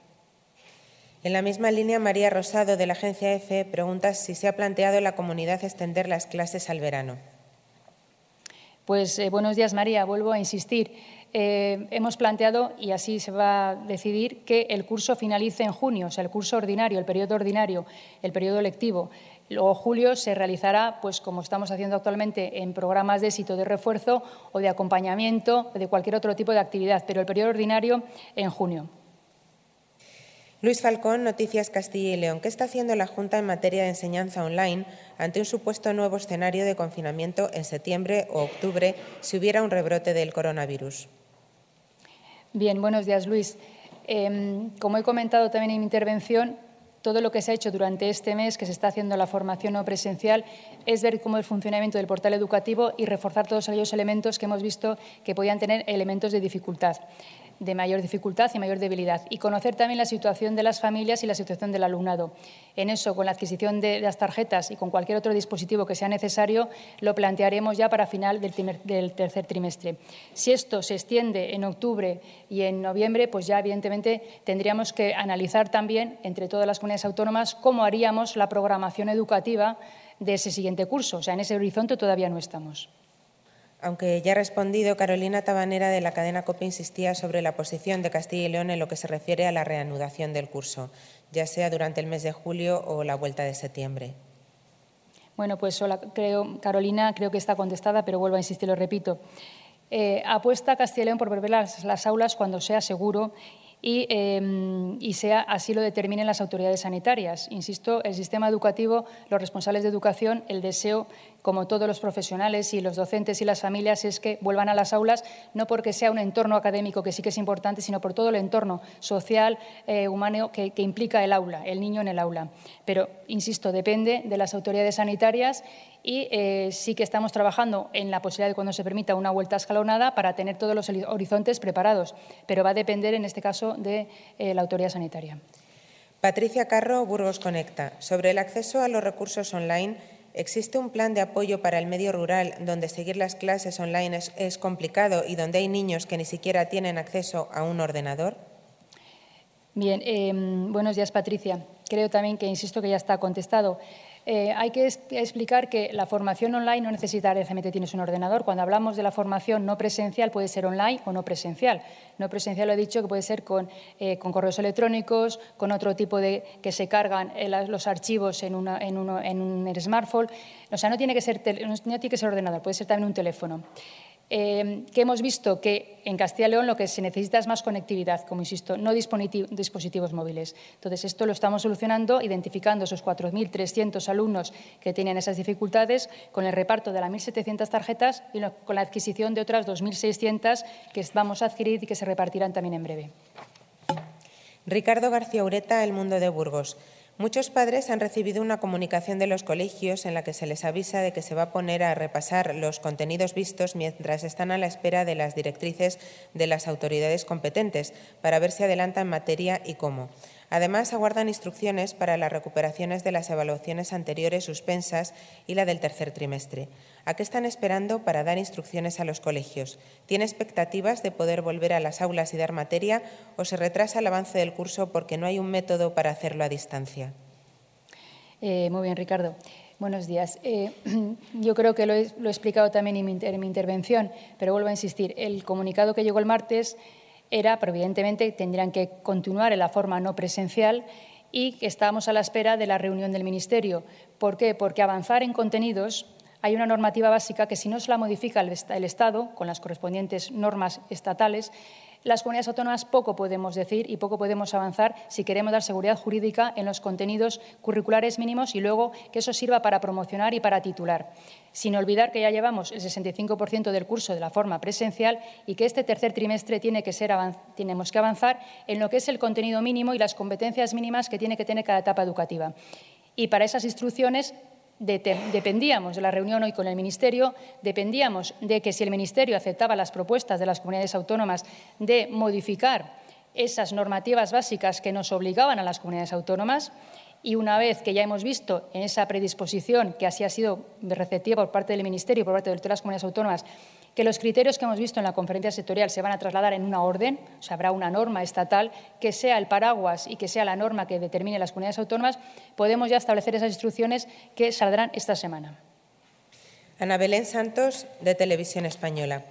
En la misma línea, María Rosado, de la agencia EFE, pregunta si se ha planteado en la comunidad extender las clases al verano. Pues buenos días, María. Vuelvo a insistir. hemos planteado, y así se va a decidir, que el curso finalice en junio, o sea, el curso ordinario, el periodo lectivo. Luego, julio se realizará, pues como estamos haciendo actualmente, en programas de éxito de refuerzo o de acompañamiento o de cualquier otro tipo de actividad, pero el periodo ordinario en junio. Luis Falcón, Noticias Castilla y León. ¿Qué está haciendo la Junta en materia de enseñanza online ante un supuesto nuevo escenario de confinamiento en septiembre o octubre si hubiera un rebrote del coronavirus? Bien, buenos días, Luis. Como he comentado también en mi intervención, todo lo que se ha hecho durante este mes, que se está haciendo la formación no presencial, es ver cómo el funcionamiento del portal educativo y reforzar todos aquellos elementos que hemos visto que podían tener elementos de dificultad, de mayor dificultad y mayor debilidad, y conocer también la situación de las familias y la situación del alumnado. En eso, con la adquisición de las tarjetas y con cualquier otro dispositivo que sea necesario, lo plantearemos ya para final del tercer trimestre. Si esto se extiende en octubre y en noviembre, pues ya evidentemente tendríamos que analizar también entre todas las comunidades autónomas cómo haríamos la programación educativa de ese siguiente curso. O sea, en ese horizonte todavía no estamos. Aunque ya ha respondido, Carolina Tabanera de la cadena COPE insistía sobre la posición de Castilla y León en lo que se refiere a la reanudación del curso, ya sea durante el mes de julio o la vuelta de septiembre. Bueno, pues Carolina, creo que está contestada, pero vuelvo a insistir, lo repito. Apuesta Castilla y León por volver las aulas cuando sea seguro y sea así lo determinen las autoridades sanitarias. Insisto, el sistema educativo, los responsables de educación, el deseo, como todos los profesionales y los docentes y las familias, es que vuelvan a las aulas, no porque sea un entorno académico que sí que es importante, sino por todo el entorno social, humano que implica el aula, el niño en el aula. Pero, insisto, depende de las autoridades sanitarias y sí que estamos trabajando en la posibilidad de, cuando se permita, una vuelta escalonada para tener todos los horizontes preparados, pero va a depender, en este caso, de la autoridad sanitaria. Patricia Carro, Burgos Conecta. Sobre el acceso a los recursos online, ¿existe un plan de apoyo para el medio rural donde seguir las clases online es complicado y donde hay niños que ni siquiera tienen acceso a un ordenador? Bien, buenos días, Patricia. Creo también que, insisto, que ya está contestado. Hay que explicar que la formación online no necesariamente tienes un ordenador. Cuando hablamos de la formación no presencial, puede ser online o no presencial. No presencial, lo he dicho, que puede ser con correos electrónicos, con otro tipo de que se cargan los archivos en un smartphone. O sea, no tiene que ser ordenador, puede ser también un teléfono. Que hemos visto que en Castilla y León lo que se necesita es más conectividad, como insisto, no dispositivos móviles. Entonces, esto lo estamos solucionando, identificando esos 4.300 alumnos que tienen esas dificultades, con el reparto de las 1.700 tarjetas y con la adquisición de otras 2.600 que vamos a adquirir y que se repartirán también en breve. Ricardo García Ureta, El Mundo de Burgos. Muchos padres han recibido una comunicación de los colegios en la que se les avisa de que se va a poner a repasar los contenidos vistos mientras están a la espera de las directrices de las autoridades competentes para ver si adelanta en materia y cómo. Además, aguardan instrucciones para las recuperaciones de las evaluaciones anteriores suspensas y la del tercer trimestre. ¿A qué están esperando para dar instrucciones a los colegios? ¿Tiene expectativas de poder volver a las aulas y dar materia o se retrasa el avance del curso porque no hay un método para hacerlo a distancia? Muy bien, Ricardo. Buenos días. Yo creo que lo he explicado también en mi intervención, pero vuelvo a insistir. El comunicado que llegó el martes pero evidentemente tendrían que continuar en la forma no presencial y estábamos a la espera de la reunión del Ministerio. ¿Por qué? Porque avanzar en contenidos, hay una normativa básica que si no se la modifica el Estado, con las correspondientes normas estatales, las comunidades autónomas poco podemos decir y poco podemos avanzar si queremos dar seguridad jurídica en los contenidos curriculares mínimos y luego que eso sirva para promocionar y para titular. Sin olvidar que ya llevamos el 65% del curso de la forma presencial y que este tercer trimestre tenemos que avanzar en lo que es el contenido mínimo y las competencias mínimas que tiene que tener cada etapa educativa. Y para esas instrucciones dependíamos de la reunión hoy con el Ministerio, dependíamos de que si el Ministerio aceptaba las propuestas de las comunidades autónomas de modificar esas normativas básicas que nos obligaban a las comunidades autónomas, y una vez que ya hemos visto en esa predisposición, que así ha sido receptiva por parte del Ministerio y por parte de todas las comunidades autónomas, que los criterios que hemos visto en la conferencia sectorial se van a trasladar en una orden, o sea, habrá una norma estatal que sea el paraguas y que sea la norma que determine las comunidades autónomas, podemos ya establecer esas instrucciones que saldrán esta semana. Ana Belén Santos, de Televisión Española.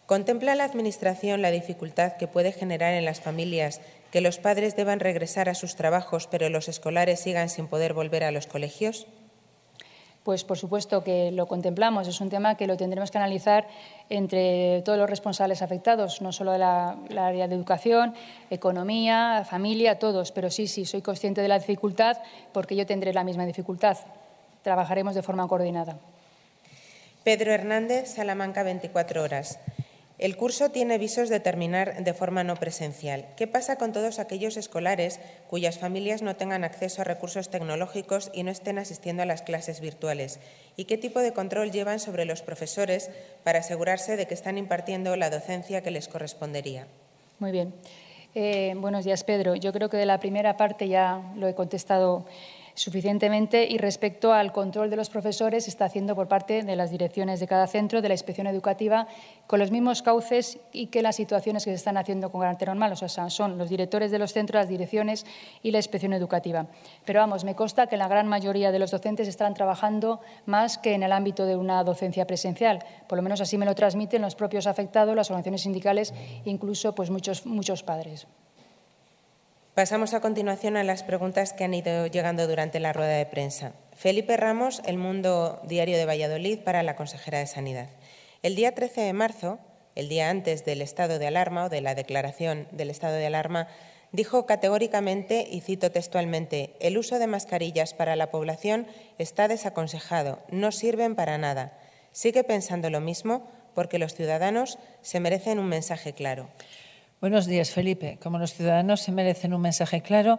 ¿Contempla la Administración la dificultad que puede generar en las familias que los padres deban regresar a sus trabajos, pero los escolares sigan sin poder volver a los colegios? Pues por supuesto que lo contemplamos. Es un tema que lo tendremos que analizar entre todos los responsables afectados, no solo de la área de educación, economía, familia, todos. Pero sí, soy consciente de la dificultad porque yo tendré la misma dificultad. Trabajaremos de forma coordinada. Pedro Hernández, Salamanca, 24 horas. El curso tiene visos de terminar de forma no presencial. ¿Qué pasa con todos aquellos escolares cuyas familias no tengan acceso a recursos tecnológicos y no estén asistiendo a las clases virtuales? ¿Y qué tipo de control llevan sobre los profesores para asegurarse de que están impartiendo la docencia que les correspondería? Muy bien. Buenos días, Pedro. Yo creo que de la primera parte ya lo he contestado suficientemente, y respecto al control de los profesores se está haciendo por parte de las direcciones de cada centro, de la inspección educativa, con los mismos cauces y que las situaciones que se están haciendo con carácter normal. O sea, son los directores de los centros, las direcciones y la inspección educativa. Pero vamos, me consta que la gran mayoría de los docentes están trabajando más que en el ámbito de una docencia presencial. Por lo menos así me lo transmiten los propios afectados, las organizaciones sindicales e incluso pues, muchos padres. Pasamos a continuación a las preguntas que han ido llegando durante la rueda de prensa. Felipe Ramos, El Mundo Diario de Valladolid, para la consejera de Sanidad. El día 13 de marzo, el día antes del estado de alarma o de la declaración del estado de alarma, dijo categóricamente, y cito textualmente, «El uso de mascarillas para la población está desaconsejado, no sirven para nada. ¿Sigue pensando lo mismo? Porque los ciudadanos se merecen un mensaje claro». Buenos días, Felipe. Como los ciudadanos se merecen un mensaje claro,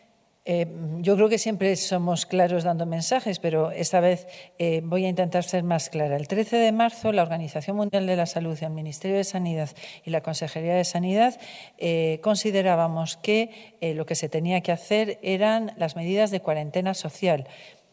yo creo que siempre somos claros dando mensajes, pero esta vez voy a intentar ser más clara. El 13 de marzo, la Organización Mundial de la Salud, el Ministerio de Sanidad y la Consejería de Sanidad considerábamos que lo que se tenía que hacer eran las medidas de cuarentena social.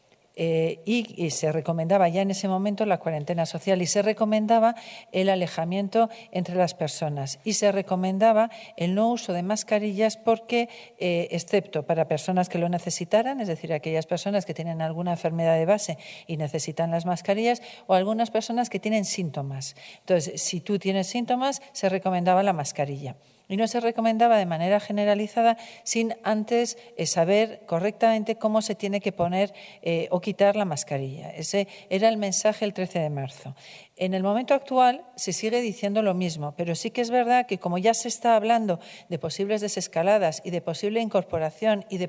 Y se recomendaba ya en ese momento la cuarentena social y se recomendaba el alejamiento entre las personas y se recomendaba el no uso de mascarillas porque, excepto para personas que lo necesitaran, es decir, aquellas personas que tienen alguna enfermedad de base y necesitan las mascarillas, o algunas personas que tienen síntomas. Entonces, si tú tienes síntomas, se recomendaba la mascarilla. Y no se recomendaba de manera generalizada sin antes saber correctamente cómo se tiene que poner o quitar la mascarilla. Ese era el mensaje el 13 de marzo. En el momento actual se sigue diciendo lo mismo, pero sí que es verdad que como ya se está hablando de posibles desescaladas y de posible incorporación y de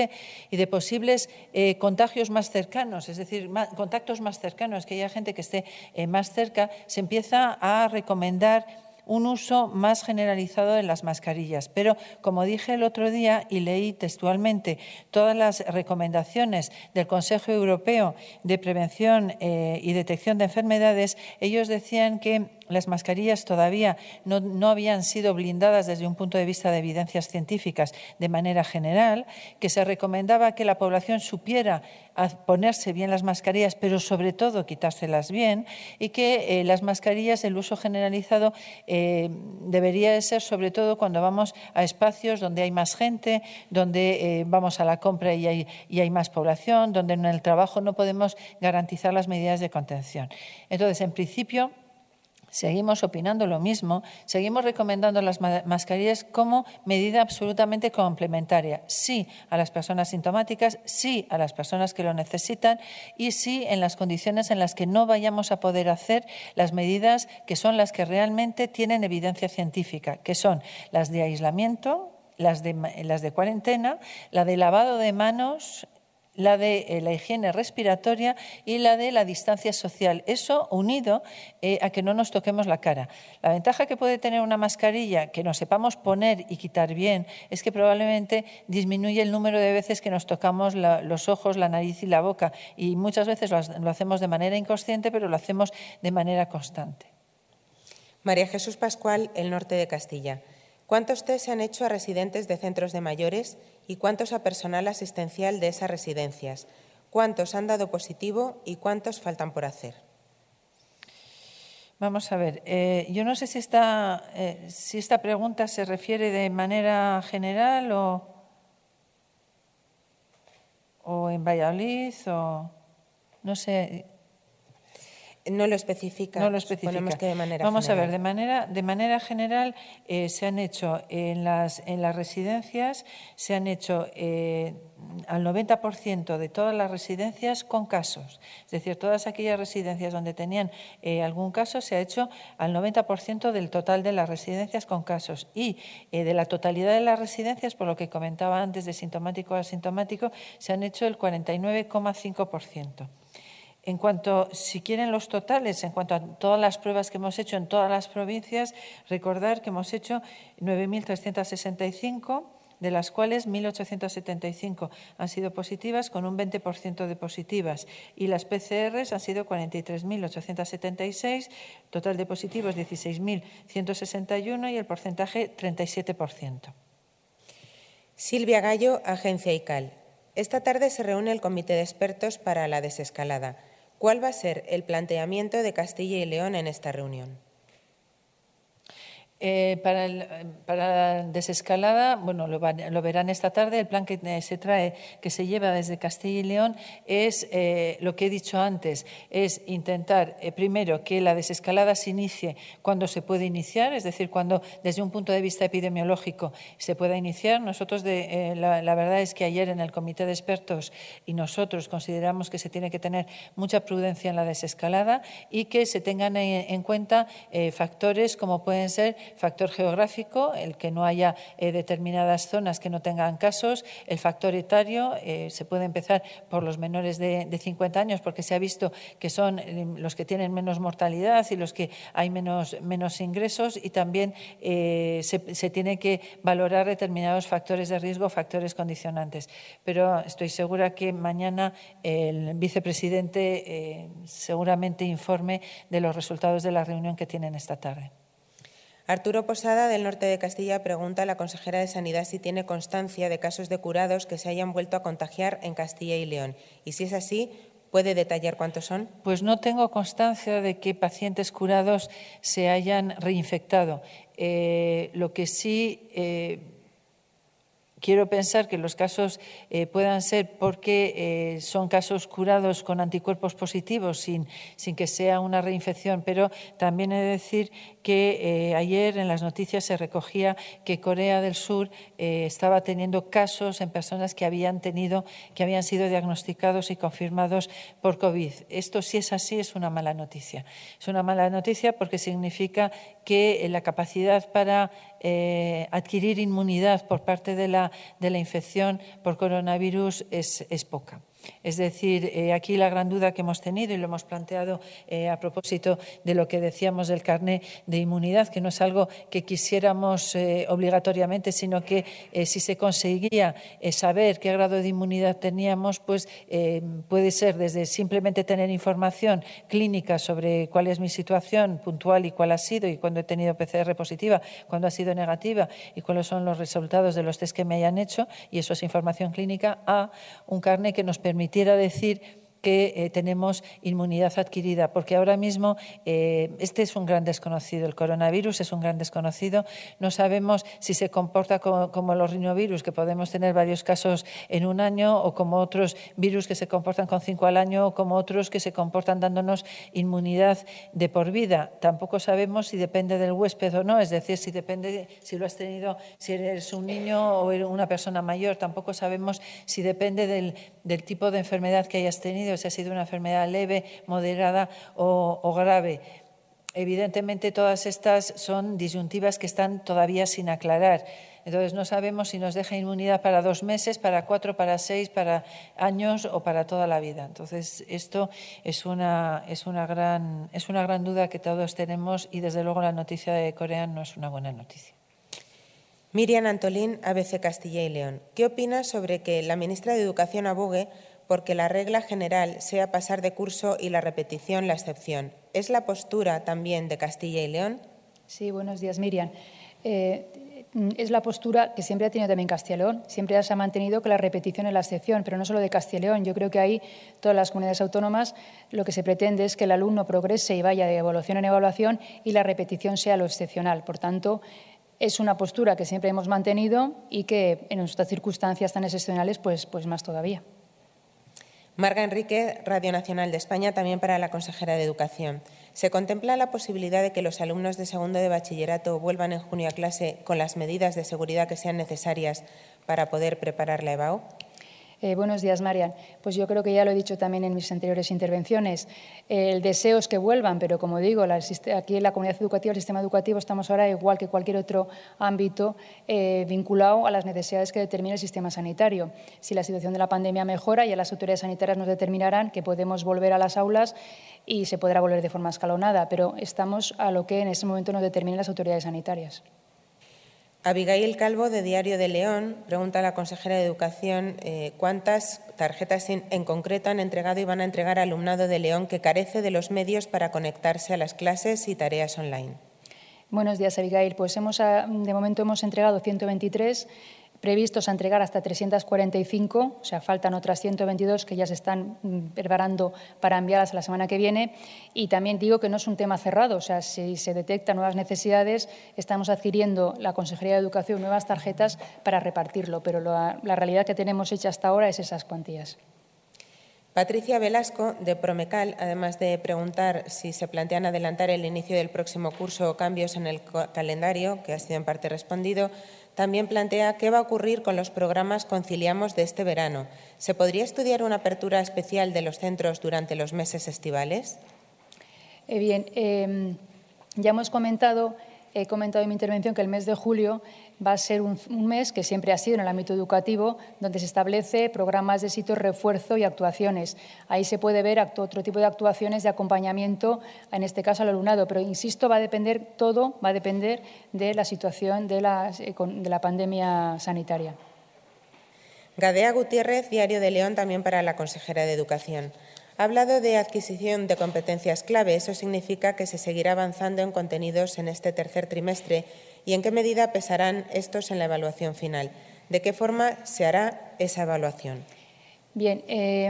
posibles contagios más cercanos, es decir, contactos más cercanos, que haya gente que esté más cerca, se empieza a recomendar un uso más generalizado de las mascarillas. Pero, como dije el otro día y leí textualmente todas las recomendaciones del Consejo Europeo de Prevención y Detección de Enfermedades, ellos decían que las mascarillas todavía no habían sido blindadas desde un punto de vista de evidencias científicas de manera general, que se recomendaba que la población supiera ponerse bien las mascarillas, pero sobre todo quitárselas bien, y que las mascarillas, el uso generalizado, debería de ser sobre todo cuando vamos a espacios donde hay más gente, donde vamos a la compra y hay más población, donde en el trabajo no podemos garantizar las medidas de contención. Entonces, en principio, seguimos opinando lo mismo, seguimos recomendando las mascarillas como medida absolutamente complementaria, sí a las personas sintomáticas, sí a las personas que lo necesitan y sí en las condiciones en las que no vayamos a poder hacer las medidas que son las que realmente tienen evidencia científica, que son las de aislamiento, las de cuarentena, la de lavado de manos, la de la higiene respiratoria y la de la distancia social. Eso unido a que no nos toquemos la cara. La ventaja que puede tener una mascarilla que nos sepamos poner y quitar bien es que probablemente disminuye el número de veces que nos tocamos los ojos, la nariz y la boca. Y muchas veces lo hacemos de manera inconsciente, pero lo hacemos de manera constante. María Jesús Pascual, El Norte de Castilla. ¿Cuántos test se han hecho a residentes de centros de mayores y cuántos a personal asistencial de esas residencias? ¿Cuántos han dado positivo y cuántos faltan por hacer? Vamos a ver, yo no sé si esta pregunta se refiere de manera general o en Valladolid o no sé. No lo especifica. No lo especifica. Suponemos que de manera Vamos general. a ver, de manera general se han hecho en las residencias, se han hecho al 90% de todas las residencias con casos. Es decir, todas aquellas residencias donde tenían algún caso se ha hecho al 90% del total de las residencias con casos. Y de la totalidad de las residencias, por lo que comentaba antes de sintomático a asintomático, se han hecho el 49,5%. En cuanto, si quieren los totales, en cuanto a todas las pruebas que hemos hecho en todas las provincias, recordar que hemos hecho 9.365, de las cuales 1.875 han sido positivas, con un 20% de positivas. Y las PCRs han sido 43.876, total de positivos 16.161 y el porcentaje 37%. Silvia Gallo, Agencia ICAL. Esta tarde se reúne el Comité de Expertos para la Desescalada. ¿Cuál va a ser el planteamiento de Castilla y León en esta reunión? Para la desescalada, bueno, lo verán esta tarde. El plan que se trae, que se lleva desde Castilla y León, es lo que he dicho antes, es intentar primero que la desescalada se inicie cuando se puede iniciar, es decir, cuando desde un punto de vista epidemiológico se pueda iniciar. Nosotros, la verdad es que ayer en el Comité de Expertos y nosotros consideramos que se tiene que tener mucha prudencia en la desescalada y que se tengan en cuenta factores como pueden ser factor geográfico, el que no haya determinadas zonas que no tengan casos, el factor etario, se puede empezar por los menores de 50 años porque se ha visto que son los que tienen menos mortalidad y los que hay menos ingresos, y también se tiene que valorar determinados factores de riesgo, factores condicionantes. Pero estoy segura que mañana el vicepresidente seguramente informe de los resultados de la reunión que tienen esta tarde. Arturo Posada, del norte de Castilla, pregunta a la consejera de Sanidad si tiene constancia de casos de curados que se hayan vuelto a contagiar en Castilla y León. Y si es así, ¿puede detallar cuántos son? Pues no tengo constancia de que pacientes curados se hayan reinfectado. Lo que sí quiero pensar que los casos puedan ser porque son casos curados con anticuerpos positivos sin que sea una reinfección, pero también he de decir que ayer en las noticias se recogía que Corea del Sur estaba teniendo casos en personas que habían sido diagnosticados y confirmados por COVID. Esto, si es así, es una mala noticia. Es una mala noticia porque significa que la capacidad para adquirir inmunidad por parte de la infección por coronavirus es poca. Es decir, aquí la gran duda que hemos tenido, y lo hemos planteado a propósito de lo que decíamos del carné de inmunidad, que no es algo que quisiéramos obligatoriamente, sino que si se conseguía saber qué grado de inmunidad teníamos, pues puede ser desde simplemente tener información clínica sobre cuál es mi situación puntual y cuál ha sido, y cuándo he tenido PCR positiva, cuándo ha sido negativa y cuáles son los resultados de los test que me hayan hecho, y eso es información clínica, a un carné que nos permitiera decir que tenemos inmunidad adquirida, porque ahora mismo este es un gran desconocido, el coronavirus es un gran desconocido. No sabemos si se comporta como los rinovirus, que podemos tener varios casos en un año, o como otros virus que se comportan con 5 al año, o como otros que se comportan dándonos inmunidad de por vida. Tampoco sabemos si depende del huésped o no, es decir, si depende si lo has tenido, si eres un niño o eres una persona mayor. Tampoco sabemos si depende del tipo de enfermedad que hayas tenido, si ha sido una enfermedad leve, moderada o grave. Evidentemente, todas estas son disyuntivas que están todavía sin aclarar. Entonces, no sabemos si nos deja inmunidad para 2 meses, para 4, para 6, para años o para toda la vida. Entonces, esto es una gran duda que todos tenemos, y desde luego la noticia de Corea no es una buena noticia. Miriam Antolín, ABC Castilla y León. ¿Qué opina sobre que la ministra de Educación abogue porque la regla general sea pasar de curso y la repetición la excepción? ¿Es la postura también de Castilla y León? Sí, buenos días, Miriam. Es la postura que siempre ha tenido también Castilla y León. Siempre se ha mantenido que la repetición es la excepción, pero no solo de Castilla y León. Yo creo que ahí todas las comunidades autónomas lo que se pretende es que el alumno progrese y vaya de evaluación en evaluación y la repetición sea lo excepcional. Por tanto, es una postura que siempre hemos mantenido y que en nuestras circunstancias tan excepcionales, pues más todavía. Marga Enrique, Radio Nacional de España, también para la consejera de Educación. ¿Se contempla la posibilidad de que los alumnos de segundo de bachillerato vuelvan en junio a clase con las medidas de seguridad que sean necesarias para poder preparar la EBAU? Buenos días, Marian. Pues yo creo que ya lo he dicho también en mis anteriores intervenciones. El deseo es que vuelvan, pero como digo, aquí en la comunidad educativa, el sistema educativo, estamos ahora igual que cualquier otro ámbito vinculado a las necesidades que determina el sistema sanitario. Si la situación de la pandemia mejora, ya las autoridades sanitarias nos determinarán que podemos volver a las aulas y se podrá volver de forma escalonada, pero estamos a lo que en ese momento nos determinen las autoridades sanitarias. Abigail Calvo, de Diario de León, pregunta a la consejera de Educación cuántas tarjetas en concreto han entregado y van a entregar al alumnado de León que carece de los medios para conectarse a las clases y tareas online. Buenos días, Abigail. Pues de momento hemos entregado 123, previstos a entregar hasta 345, o sea, faltan otras 122 que ya se están preparando para enviarlas la semana que viene. Y también digo que no es un tema cerrado, o sea, si se detectan nuevas necesidades, estamos adquiriendo la Consejería de Educación nuevas tarjetas para repartirlo, pero la realidad que tenemos hecha hasta ahora es esas cuantías. Patricia Velasco, de Promecal, además de preguntar si se plantean adelantar el inicio del próximo curso o cambios en el calendario, que ha sido en parte respondido, también plantea qué va a ocurrir con los programas Conciliamos de este verano. ¿Se podría estudiar una apertura especial de los centros durante los meses estivales? Bien, ya he comentado en mi intervención que el mes de julio va a ser un mes que siempre ha sido en el ámbito educativo, donde se establece programas de éxito, refuerzo y actuaciones. Ahí se puede ver otro tipo de actuaciones de acompañamiento, en este caso al alumnado, pero insisto, todo va a depender de la situación de la pandemia sanitaria. Gadea Gutiérrez, Diario de León, también para la consejera de Educación. Ha hablado de adquisición de competencias clave. Eso significa que se seguirá avanzando en contenidos en este tercer trimestre. ¿Y en qué medida pesarán estos en la evaluación final? ¿De qué forma se hará esa evaluación? Bien,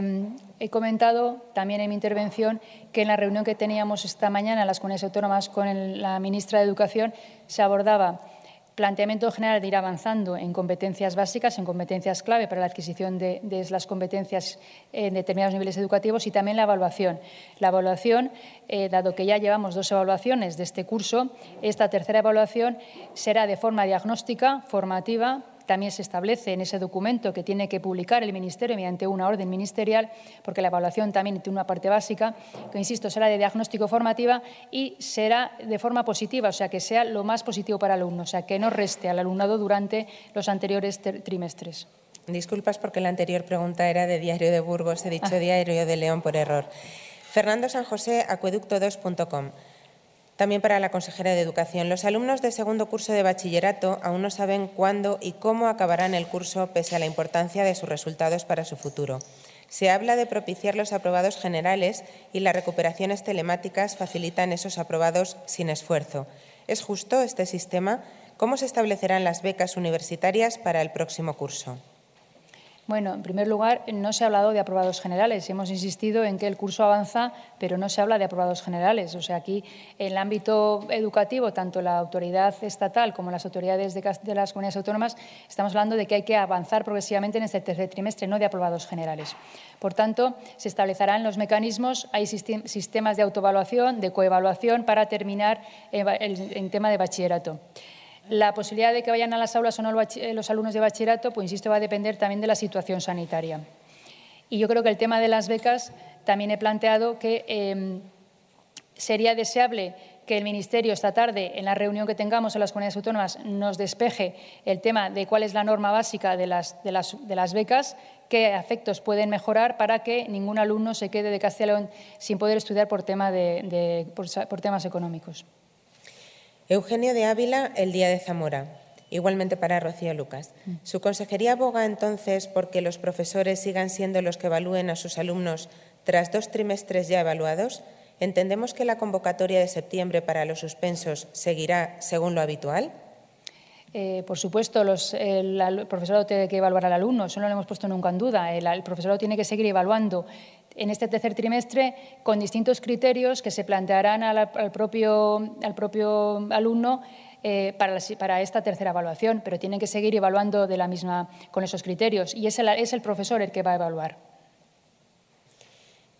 he comentado también en mi intervención que en la reunión que teníamos esta mañana en las comunidades autónomas con la ministra de Educación se abordaba planteamiento general de ir avanzando en competencias básicas, en competencias clave para la adquisición de las competencias en determinados niveles educativos y también la evaluación. La evaluación, dado que ya llevamos 2 evaluaciones de este curso, esta tercera evaluación será de forma diagnóstica, formativa. También se establece en ese documento que tiene que publicar el Ministerio mediante una orden ministerial, porque la evaluación también tiene una parte básica, que, insisto, será de diagnóstico formativa y será de forma positiva, o sea, que sea lo más positivo para el alumno, o sea, que no reste al alumnado durante los anteriores trimestres. Disculpas porque la anterior pregunta era de Diario de Burgos, he dicho Diario de León por error. Fernando San José, acueducto2.com. También para la consejera de Educación. Los alumnos de segundo curso de bachillerato aún no saben cuándo y cómo acabarán el curso pese a la importancia de sus resultados para su futuro. Se habla de propiciar los aprobados generales y las recuperaciones telemáticas facilitan esos aprobados sin esfuerzo. ¿Es justo este sistema? ¿Cómo se establecerán las becas universitarias para el próximo curso? Bueno, en primer lugar, no se ha hablado de aprobados generales. Hemos insistido en que el curso avanza, pero no se habla de aprobados generales. O sea, aquí, en el ámbito educativo, tanto la autoridad estatal como las autoridades de las comunidades autónomas, estamos hablando de que hay que avanzar progresivamente en este tercer trimestre, no de aprobados generales. Por tanto, se establecerán los mecanismos, hay sistemas de autoevaluación, de coevaluación para terminar en tema de bachillerato. La posibilidad de que vayan a las aulas o no los alumnos de bachillerato, pues insisto, va a depender también de la situación sanitaria. Y yo creo que el tema de las becas también he planteado que sería deseable que el Ministerio esta tarde, en la reunión que tengamos en las comunidades autónomas, nos despeje el tema de cuál es la norma básica de las becas, qué efectos pueden mejorar para que ningún alumno se quede de Castilla y León sin poder estudiar por temas económicos. Eugenio de Ávila, El Día de Zamora. Igualmente para Rocío Lucas. ¿Su consejería aboga entonces porque los profesores sigan siendo los que evalúen a sus alumnos tras 2 trimestres ya evaluados? ¿Entendemos que la convocatoria de septiembre para los suspensos seguirá según lo habitual? Por supuesto, el profesorado tiene que evaluar al alumno, eso no lo hemos puesto nunca en duda. El profesorado tiene que seguir evaluando en este tercer trimestre con distintos criterios que se plantearán al propio alumno para esta tercera evaluación, pero tienen que seguir evaluando con esos criterios y es el profesor el que va a evaluar.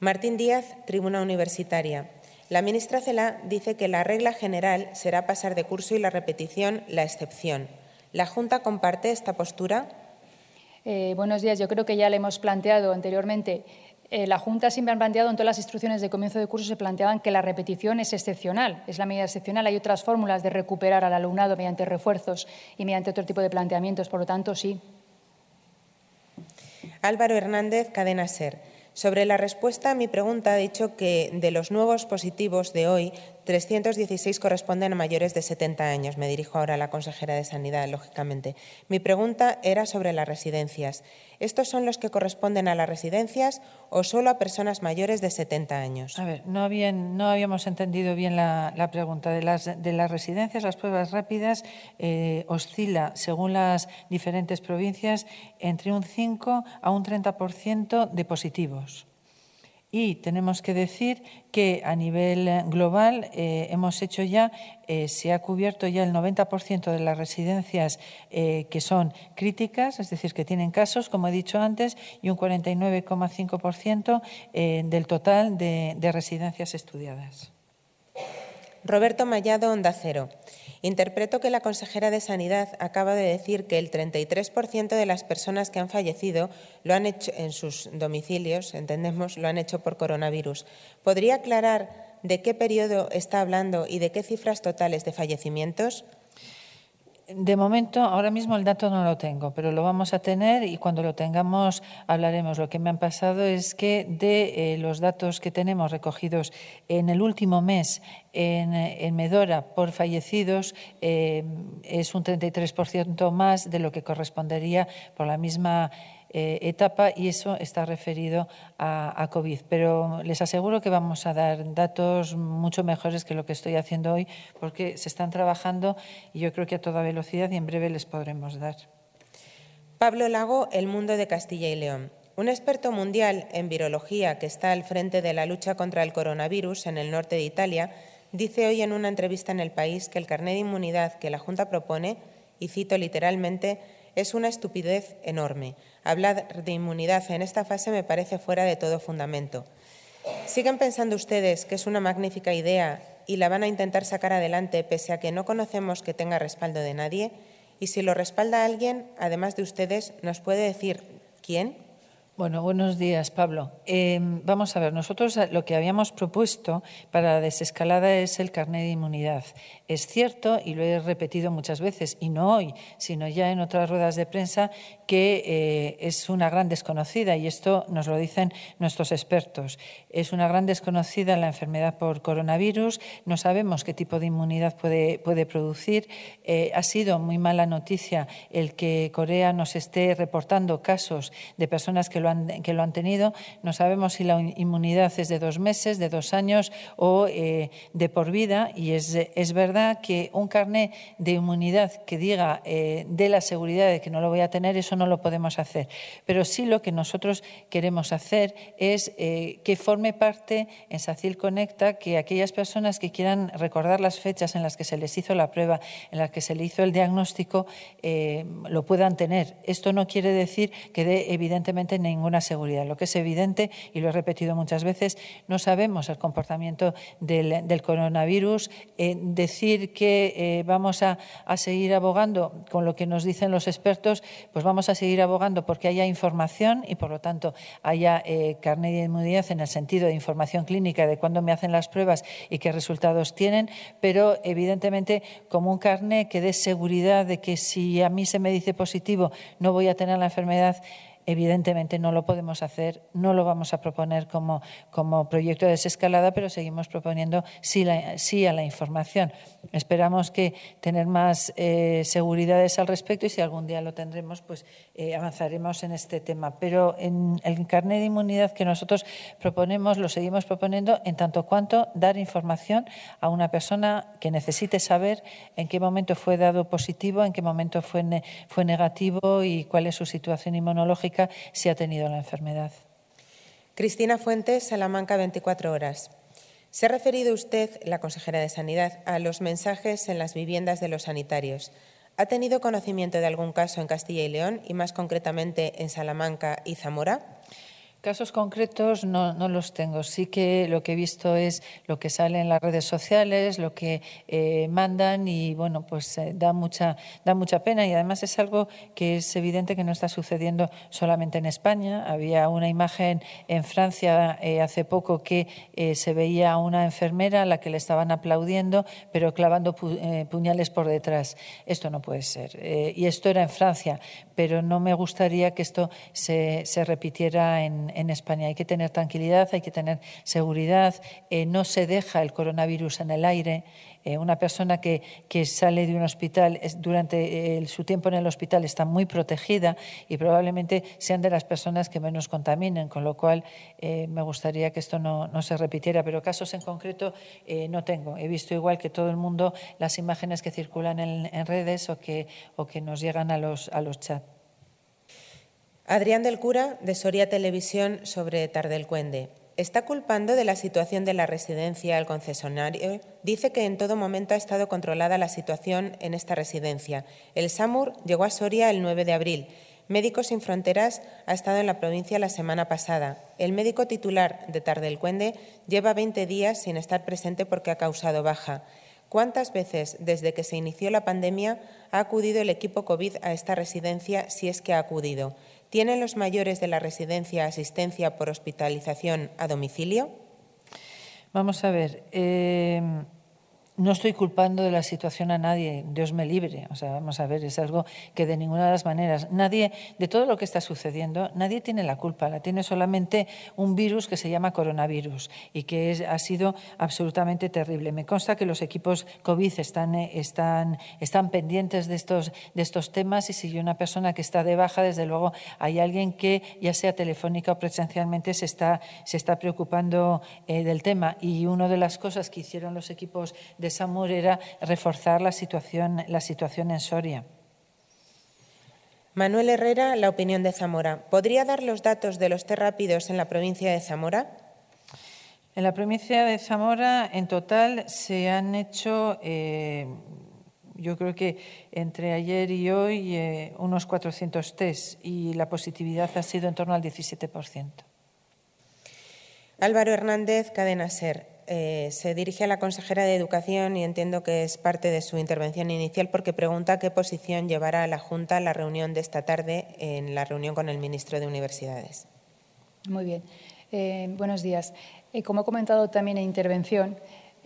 Martín Díaz, Tribuna Universitaria. La ministra Celaá dice que la regla general será pasar de curso y la repetición la excepción. ¿La Junta comparte esta postura? Buenos días. Yo creo que ya le hemos planteado anteriormente. La Junta siempre ha planteado, en todas las instrucciones de comienzo de curso se planteaban que la repetición es excepcional, es la medida excepcional. Hay otras fórmulas de recuperar al alumnado mediante refuerzos y mediante otro tipo de planteamientos, por lo tanto, sí. Álvaro Hernández, Cadena SER. Sobre la respuesta a mi pregunta ha dicho que de los nuevos positivos de hoy, 316 corresponden a mayores de 70 años. Me dirijo ahora a la consejera de Sanidad, lógicamente. Mi pregunta era sobre las residencias. ¿Estos son los que corresponden a las residencias o solo a personas mayores de 70 años? A ver, no habíamos entendido bien la pregunta. De las residencias, las pruebas rápidas oscila, según las diferentes provincias, entre un 5 a un 30% de positivos. Y tenemos que decir que a nivel global hemos hecho ya, se ha cubierto ya el 90% de las residencias que son críticas, es decir, que tienen casos, como he dicho antes, y un 49,5% del total de residencias estudiadas. Roberto Mallado, Onda Cero. Interpreto que la consejera de Sanidad acaba de decir que el 33% de las personas que han fallecido lo han hecho en sus domicilios, entendemos, lo han hecho por coronavirus. ¿Podría aclarar de qué periodo está hablando y de qué cifras totales de fallecimientos? De momento, ahora mismo el dato no lo tengo, pero lo vamos a tener y cuando lo tengamos hablaremos. Lo que me han pasado es que de los datos que tenemos recogidos en el último mes en Medora por fallecidos es un 33% más de lo que correspondería por la misma etapa y eso está referido a COVID. Pero les aseguro que vamos a dar datos mucho mejores que lo que estoy haciendo hoy porque se están trabajando y yo creo que a toda velocidad y en breve les podremos dar. Pablo Lago, El Mundo de Castilla y León. Un experto mundial en virología que está al frente de la lucha contra el coronavirus en el norte de Italia dice hoy en una entrevista en El País que el carné de inmunidad que la Junta propone, y cito literalmente, es una estupidez enorme. Hablar de inmunidad en esta fase me parece fuera de todo fundamento. ¿Siguen pensando ustedes que es una magnífica idea y la van a intentar sacar adelante pese a que no conocemos que tenga respaldo de nadie? Y si lo respalda alguien, además de ustedes, ¿nos puede decir quién? Bueno, buenos días, Pablo. Vamos a ver, nosotros lo que habíamos propuesto para la desescalada es el carné de inmunidad. Es cierto, y lo he repetido muchas veces, y no hoy, sino ya en otras ruedas de prensa, que es una gran desconocida, y esto nos lo dicen nuestros expertos. Es una gran desconocida la enfermedad por coronavirus, no sabemos qué tipo de inmunidad puede producir. Ha sido muy mala noticia el que Corea nos esté reportando casos de personas que lo han tenido. No sabemos si la inmunidad es de 2 meses, de 2 años o de por vida. Y es verdad que un carné de inmunidad que diga de la seguridad de que no lo voy a tener, eso no lo podemos hacer. Pero sí lo que nosotros queremos hacer es que forme parte en SACIL Conecta, que aquellas personas que quieran recordar las fechas en las que se les hizo la prueba, en las que se le hizo el diagnóstico, lo puedan tener. Esto no quiere decir que dé evidentemente ninguna seguridad. Lo que es evidente, y lo he repetido muchas veces, no sabemos el comportamiento del coronavirus. Decir que vamos a seguir abogando con lo que nos dicen los expertos, pues vamos a seguir abogando porque haya información y, por lo tanto, haya carné de inmunidad en el sentido de información clínica de cuándo me hacen las pruebas y qué resultados tienen, pero, evidentemente, como un carné que dé seguridad de que si a mí se me dice positivo no voy a tener la enfermedad, evidentemente no lo podemos hacer, no lo vamos a proponer como proyecto de desescalada, pero seguimos proponiendo sí a la información. Esperamos que tener más seguridades al respecto y si algún día lo tendremos, pues avanzaremos en este tema. Pero en el carné de inmunidad que nosotros proponemos, lo seguimos proponiendo en tanto cuanto dar información a una persona que necesite saber en qué momento fue dado positivo, en qué momento fue negativo y cuál es su situación inmunológica si ha tenido la enfermedad. Cristina Fuentes, Salamanca, 24 horas. ¿Se ha referido usted, la consejera de Sanidad, a los mensajes en las viviendas de los sanitarios? ¿Ha tenido conocimiento de algún caso en Castilla y León y más concretamente en Salamanca y Zamora? Casos concretos no los tengo. Sí que lo que he visto es lo que sale en las redes sociales, lo que mandan y, bueno, pues da mucha pena y además es algo que es evidente que no está sucediendo solamente en España. Había una imagen en Francia hace poco que se veía a una enfermera a la que le estaban aplaudiendo, pero clavando puñales por detrás. Esto no puede ser. Y esto era en Francia, pero no me gustaría que esto se repitiera en España. Hay que tener tranquilidad, hay que tener seguridad. No se deja el coronavirus en el aire. Una persona que sale de un hospital durante su tiempo en el hospital está muy protegida y probablemente sean de las personas que menos contaminen, con lo cual me gustaría que esto no se repitiera, pero casos en concreto no tengo. He visto igual que todo el mundo las imágenes que circulan en redes o que nos llegan a los chats. Adrián del Cura, de Soria Televisión, sobre Tardelcuende. Está culpando de la situación de la residencia al concesionario. Dice que en todo momento ha estado controlada la situación en esta residencia. El SAMUR llegó a Soria el 9 de abril. Médicos Sin Fronteras ha estado en la provincia la semana pasada. El médico titular de Tardelcuende lleva 20 días sin estar presente porque ha causado baja. ¿Cuántas veces desde que se inició la pandemia ha acudido el equipo COVID a esta residencia, si es que ha acudido? ¿Tienen los mayores de la residencia asistencia por hospitalización a domicilio? Vamos a ver. No estoy culpando de la situación a nadie, Dios me libre. O sea, vamos a ver, es algo que de ninguna de las maneras, nadie, de todo lo que está sucediendo, nadie tiene la culpa, la tiene solamente un virus que se llama coronavirus y que ha sido absolutamente terrible. Me consta que los equipos COVID están pendientes de estos temas y si hay una persona que está de baja, desde luego hay alguien que, ya sea telefónica o presencialmente, se está preocupando del tema. Y una de las cosas que hicieron los equipos de SAMUR era reforzar la situación en Soria. Manuel Herrera, La Opinión de Zamora. ¿Podría dar los datos de los test rápidos en la provincia de Zamora? En la provincia de Zamora, en total, se han hecho, yo creo que entre ayer y hoy, unos 400 test y la positividad ha sido en torno al 17%. Álvaro Hernández, Cadena SER. Se dirige a la consejera de Educación y entiendo que es parte de su intervención inicial porque pregunta qué posición llevará la Junta a la reunión de esta tarde, en la reunión con el ministro de Universidades. Muy bien. Buenos días. Como he comentado también en intervención,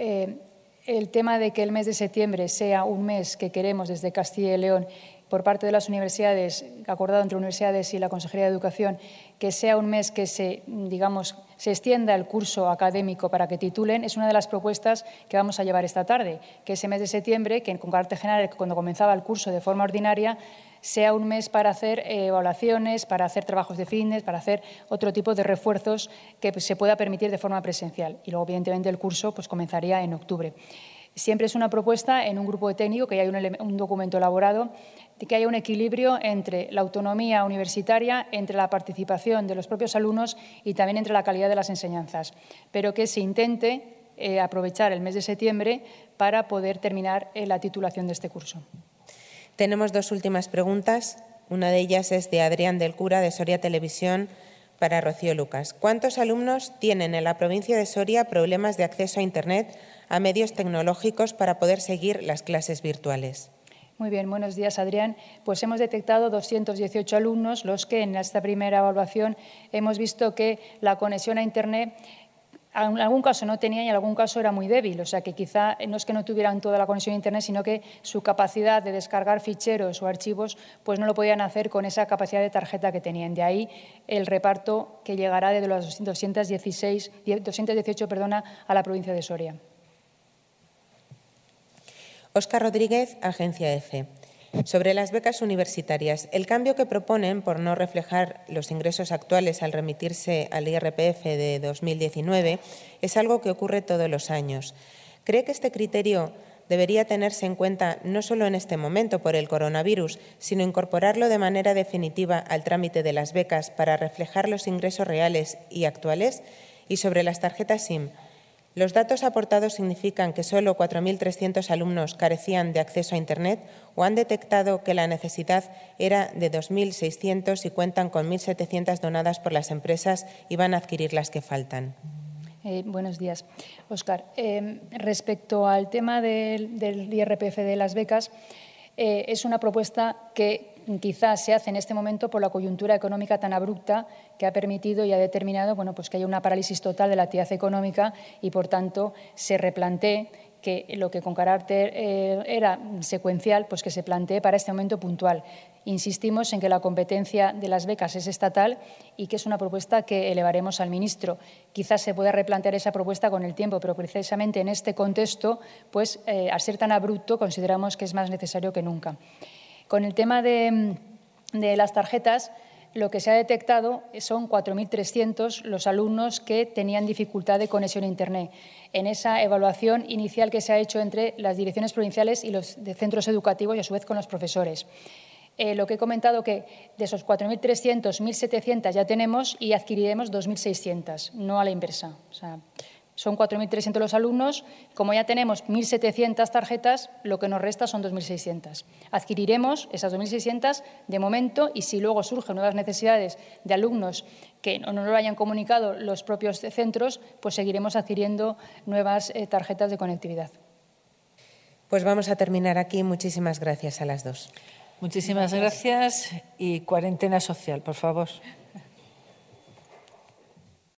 el tema de que el mes de septiembre sea un mes que queremos desde Castilla y León por parte de las universidades, acordado entre universidades y la Consejería de Educación, que sea un mes que se extienda el curso académico para que titulen, es una de las propuestas que vamos a llevar esta tarde, que ese mes de septiembre, que con carácter general, cuando comenzaba el curso de forma ordinaria, sea un mes para hacer evaluaciones, para hacer trabajos de fitness, para hacer otro tipo de refuerzos que se pueda permitir de forma presencial. Y luego, evidentemente, el curso comenzaría en octubre. Siempre es una propuesta en un grupo de técnico, que haya un documento elaborado, de que haya un equilibrio entre la autonomía universitaria, entre la participación de los propios alumnos y también entre la calidad de las enseñanzas, pero que se intente aprovechar el mes de septiembre para poder terminar la titulación de este curso. Tenemos dos últimas preguntas. Una de ellas es de Adrián del Cura, de Soria Televisión, para Rocío Lucas. ¿Cuántos alumnos tienen en la provincia de Soria problemas de acceso a Internet, a medios tecnológicos para poder seguir las clases virtuales? Muy bien, buenos días, Adrián. Pues hemos detectado 218 alumnos, los que en esta primera evaluación hemos visto que la conexión a Internet en algún caso no tenían y en algún caso era muy débil. O sea, que quizá no es que no tuvieran toda la conexión a Internet, sino que su capacidad de descargar ficheros o archivos pues no lo podían hacer con esa capacidad de tarjeta que tenían. De ahí el reparto que llegará de los 218 a la provincia de Soria. Óscar Rodríguez, Agencia EFE. Sobre las becas universitarias, el cambio que proponen por no reflejar los ingresos actuales al remitirse al IRPF de 2019 es algo que ocurre todos los años. ¿Cree que este criterio debería tenerse en cuenta no solo en este momento por el coronavirus, sino incorporarlo de manera definitiva al trámite de las becas para reflejar los ingresos reales y actuales? Y sobre las tarjetas SIM, ¿Los datos aportados significan que solo 4.300 alumnos carecían de acceso a Internet o han detectado que la necesidad era de 2.600 y cuentan con 1.700 donadas por las empresas y van a adquirir las que faltan? Buenos días, Óscar. Respecto al tema del IRPF de las becas, es una propuesta que quizás se hace en este momento por la coyuntura económica tan abrupta que ha permitido y ha determinado pues que haya una parálisis total de la actividad económica y, por tanto, se replantee que lo que con carácter era secuencial, pues que se plantee para este momento puntual. Insistimos en que la competencia de las becas es estatal y que es una propuesta que elevaremos al ministro. Quizás se pueda replantear esa propuesta con el tiempo, pero precisamente en este contexto, pues al ser tan abrupto, consideramos que es más necesario que nunca. Con el tema de las tarjetas, lo que se ha detectado son 4.300 los alumnos que tenían dificultad de conexión a Internet. En esa evaluación inicial que se ha hecho entre las direcciones provinciales y los de centros educativos y, a su vez, con los profesores. Lo que he comentado, que de esos 4.300, 1.700 ya tenemos y adquiriremos 2.600, no a la inversa. O sea, son 4.300 los alumnos. Como ya tenemos 1.700 tarjetas, lo que nos resta son 2.600. Adquiriremos esas 2.600 de momento y si luego surgen nuevas necesidades de alumnos que no lo hayan comunicado los propios centros, pues seguiremos adquiriendo nuevas tarjetas de conectividad. Pues vamos a terminar aquí. Muchísimas gracias a las dos. Muchísimas gracias y cuarentena social, por favor.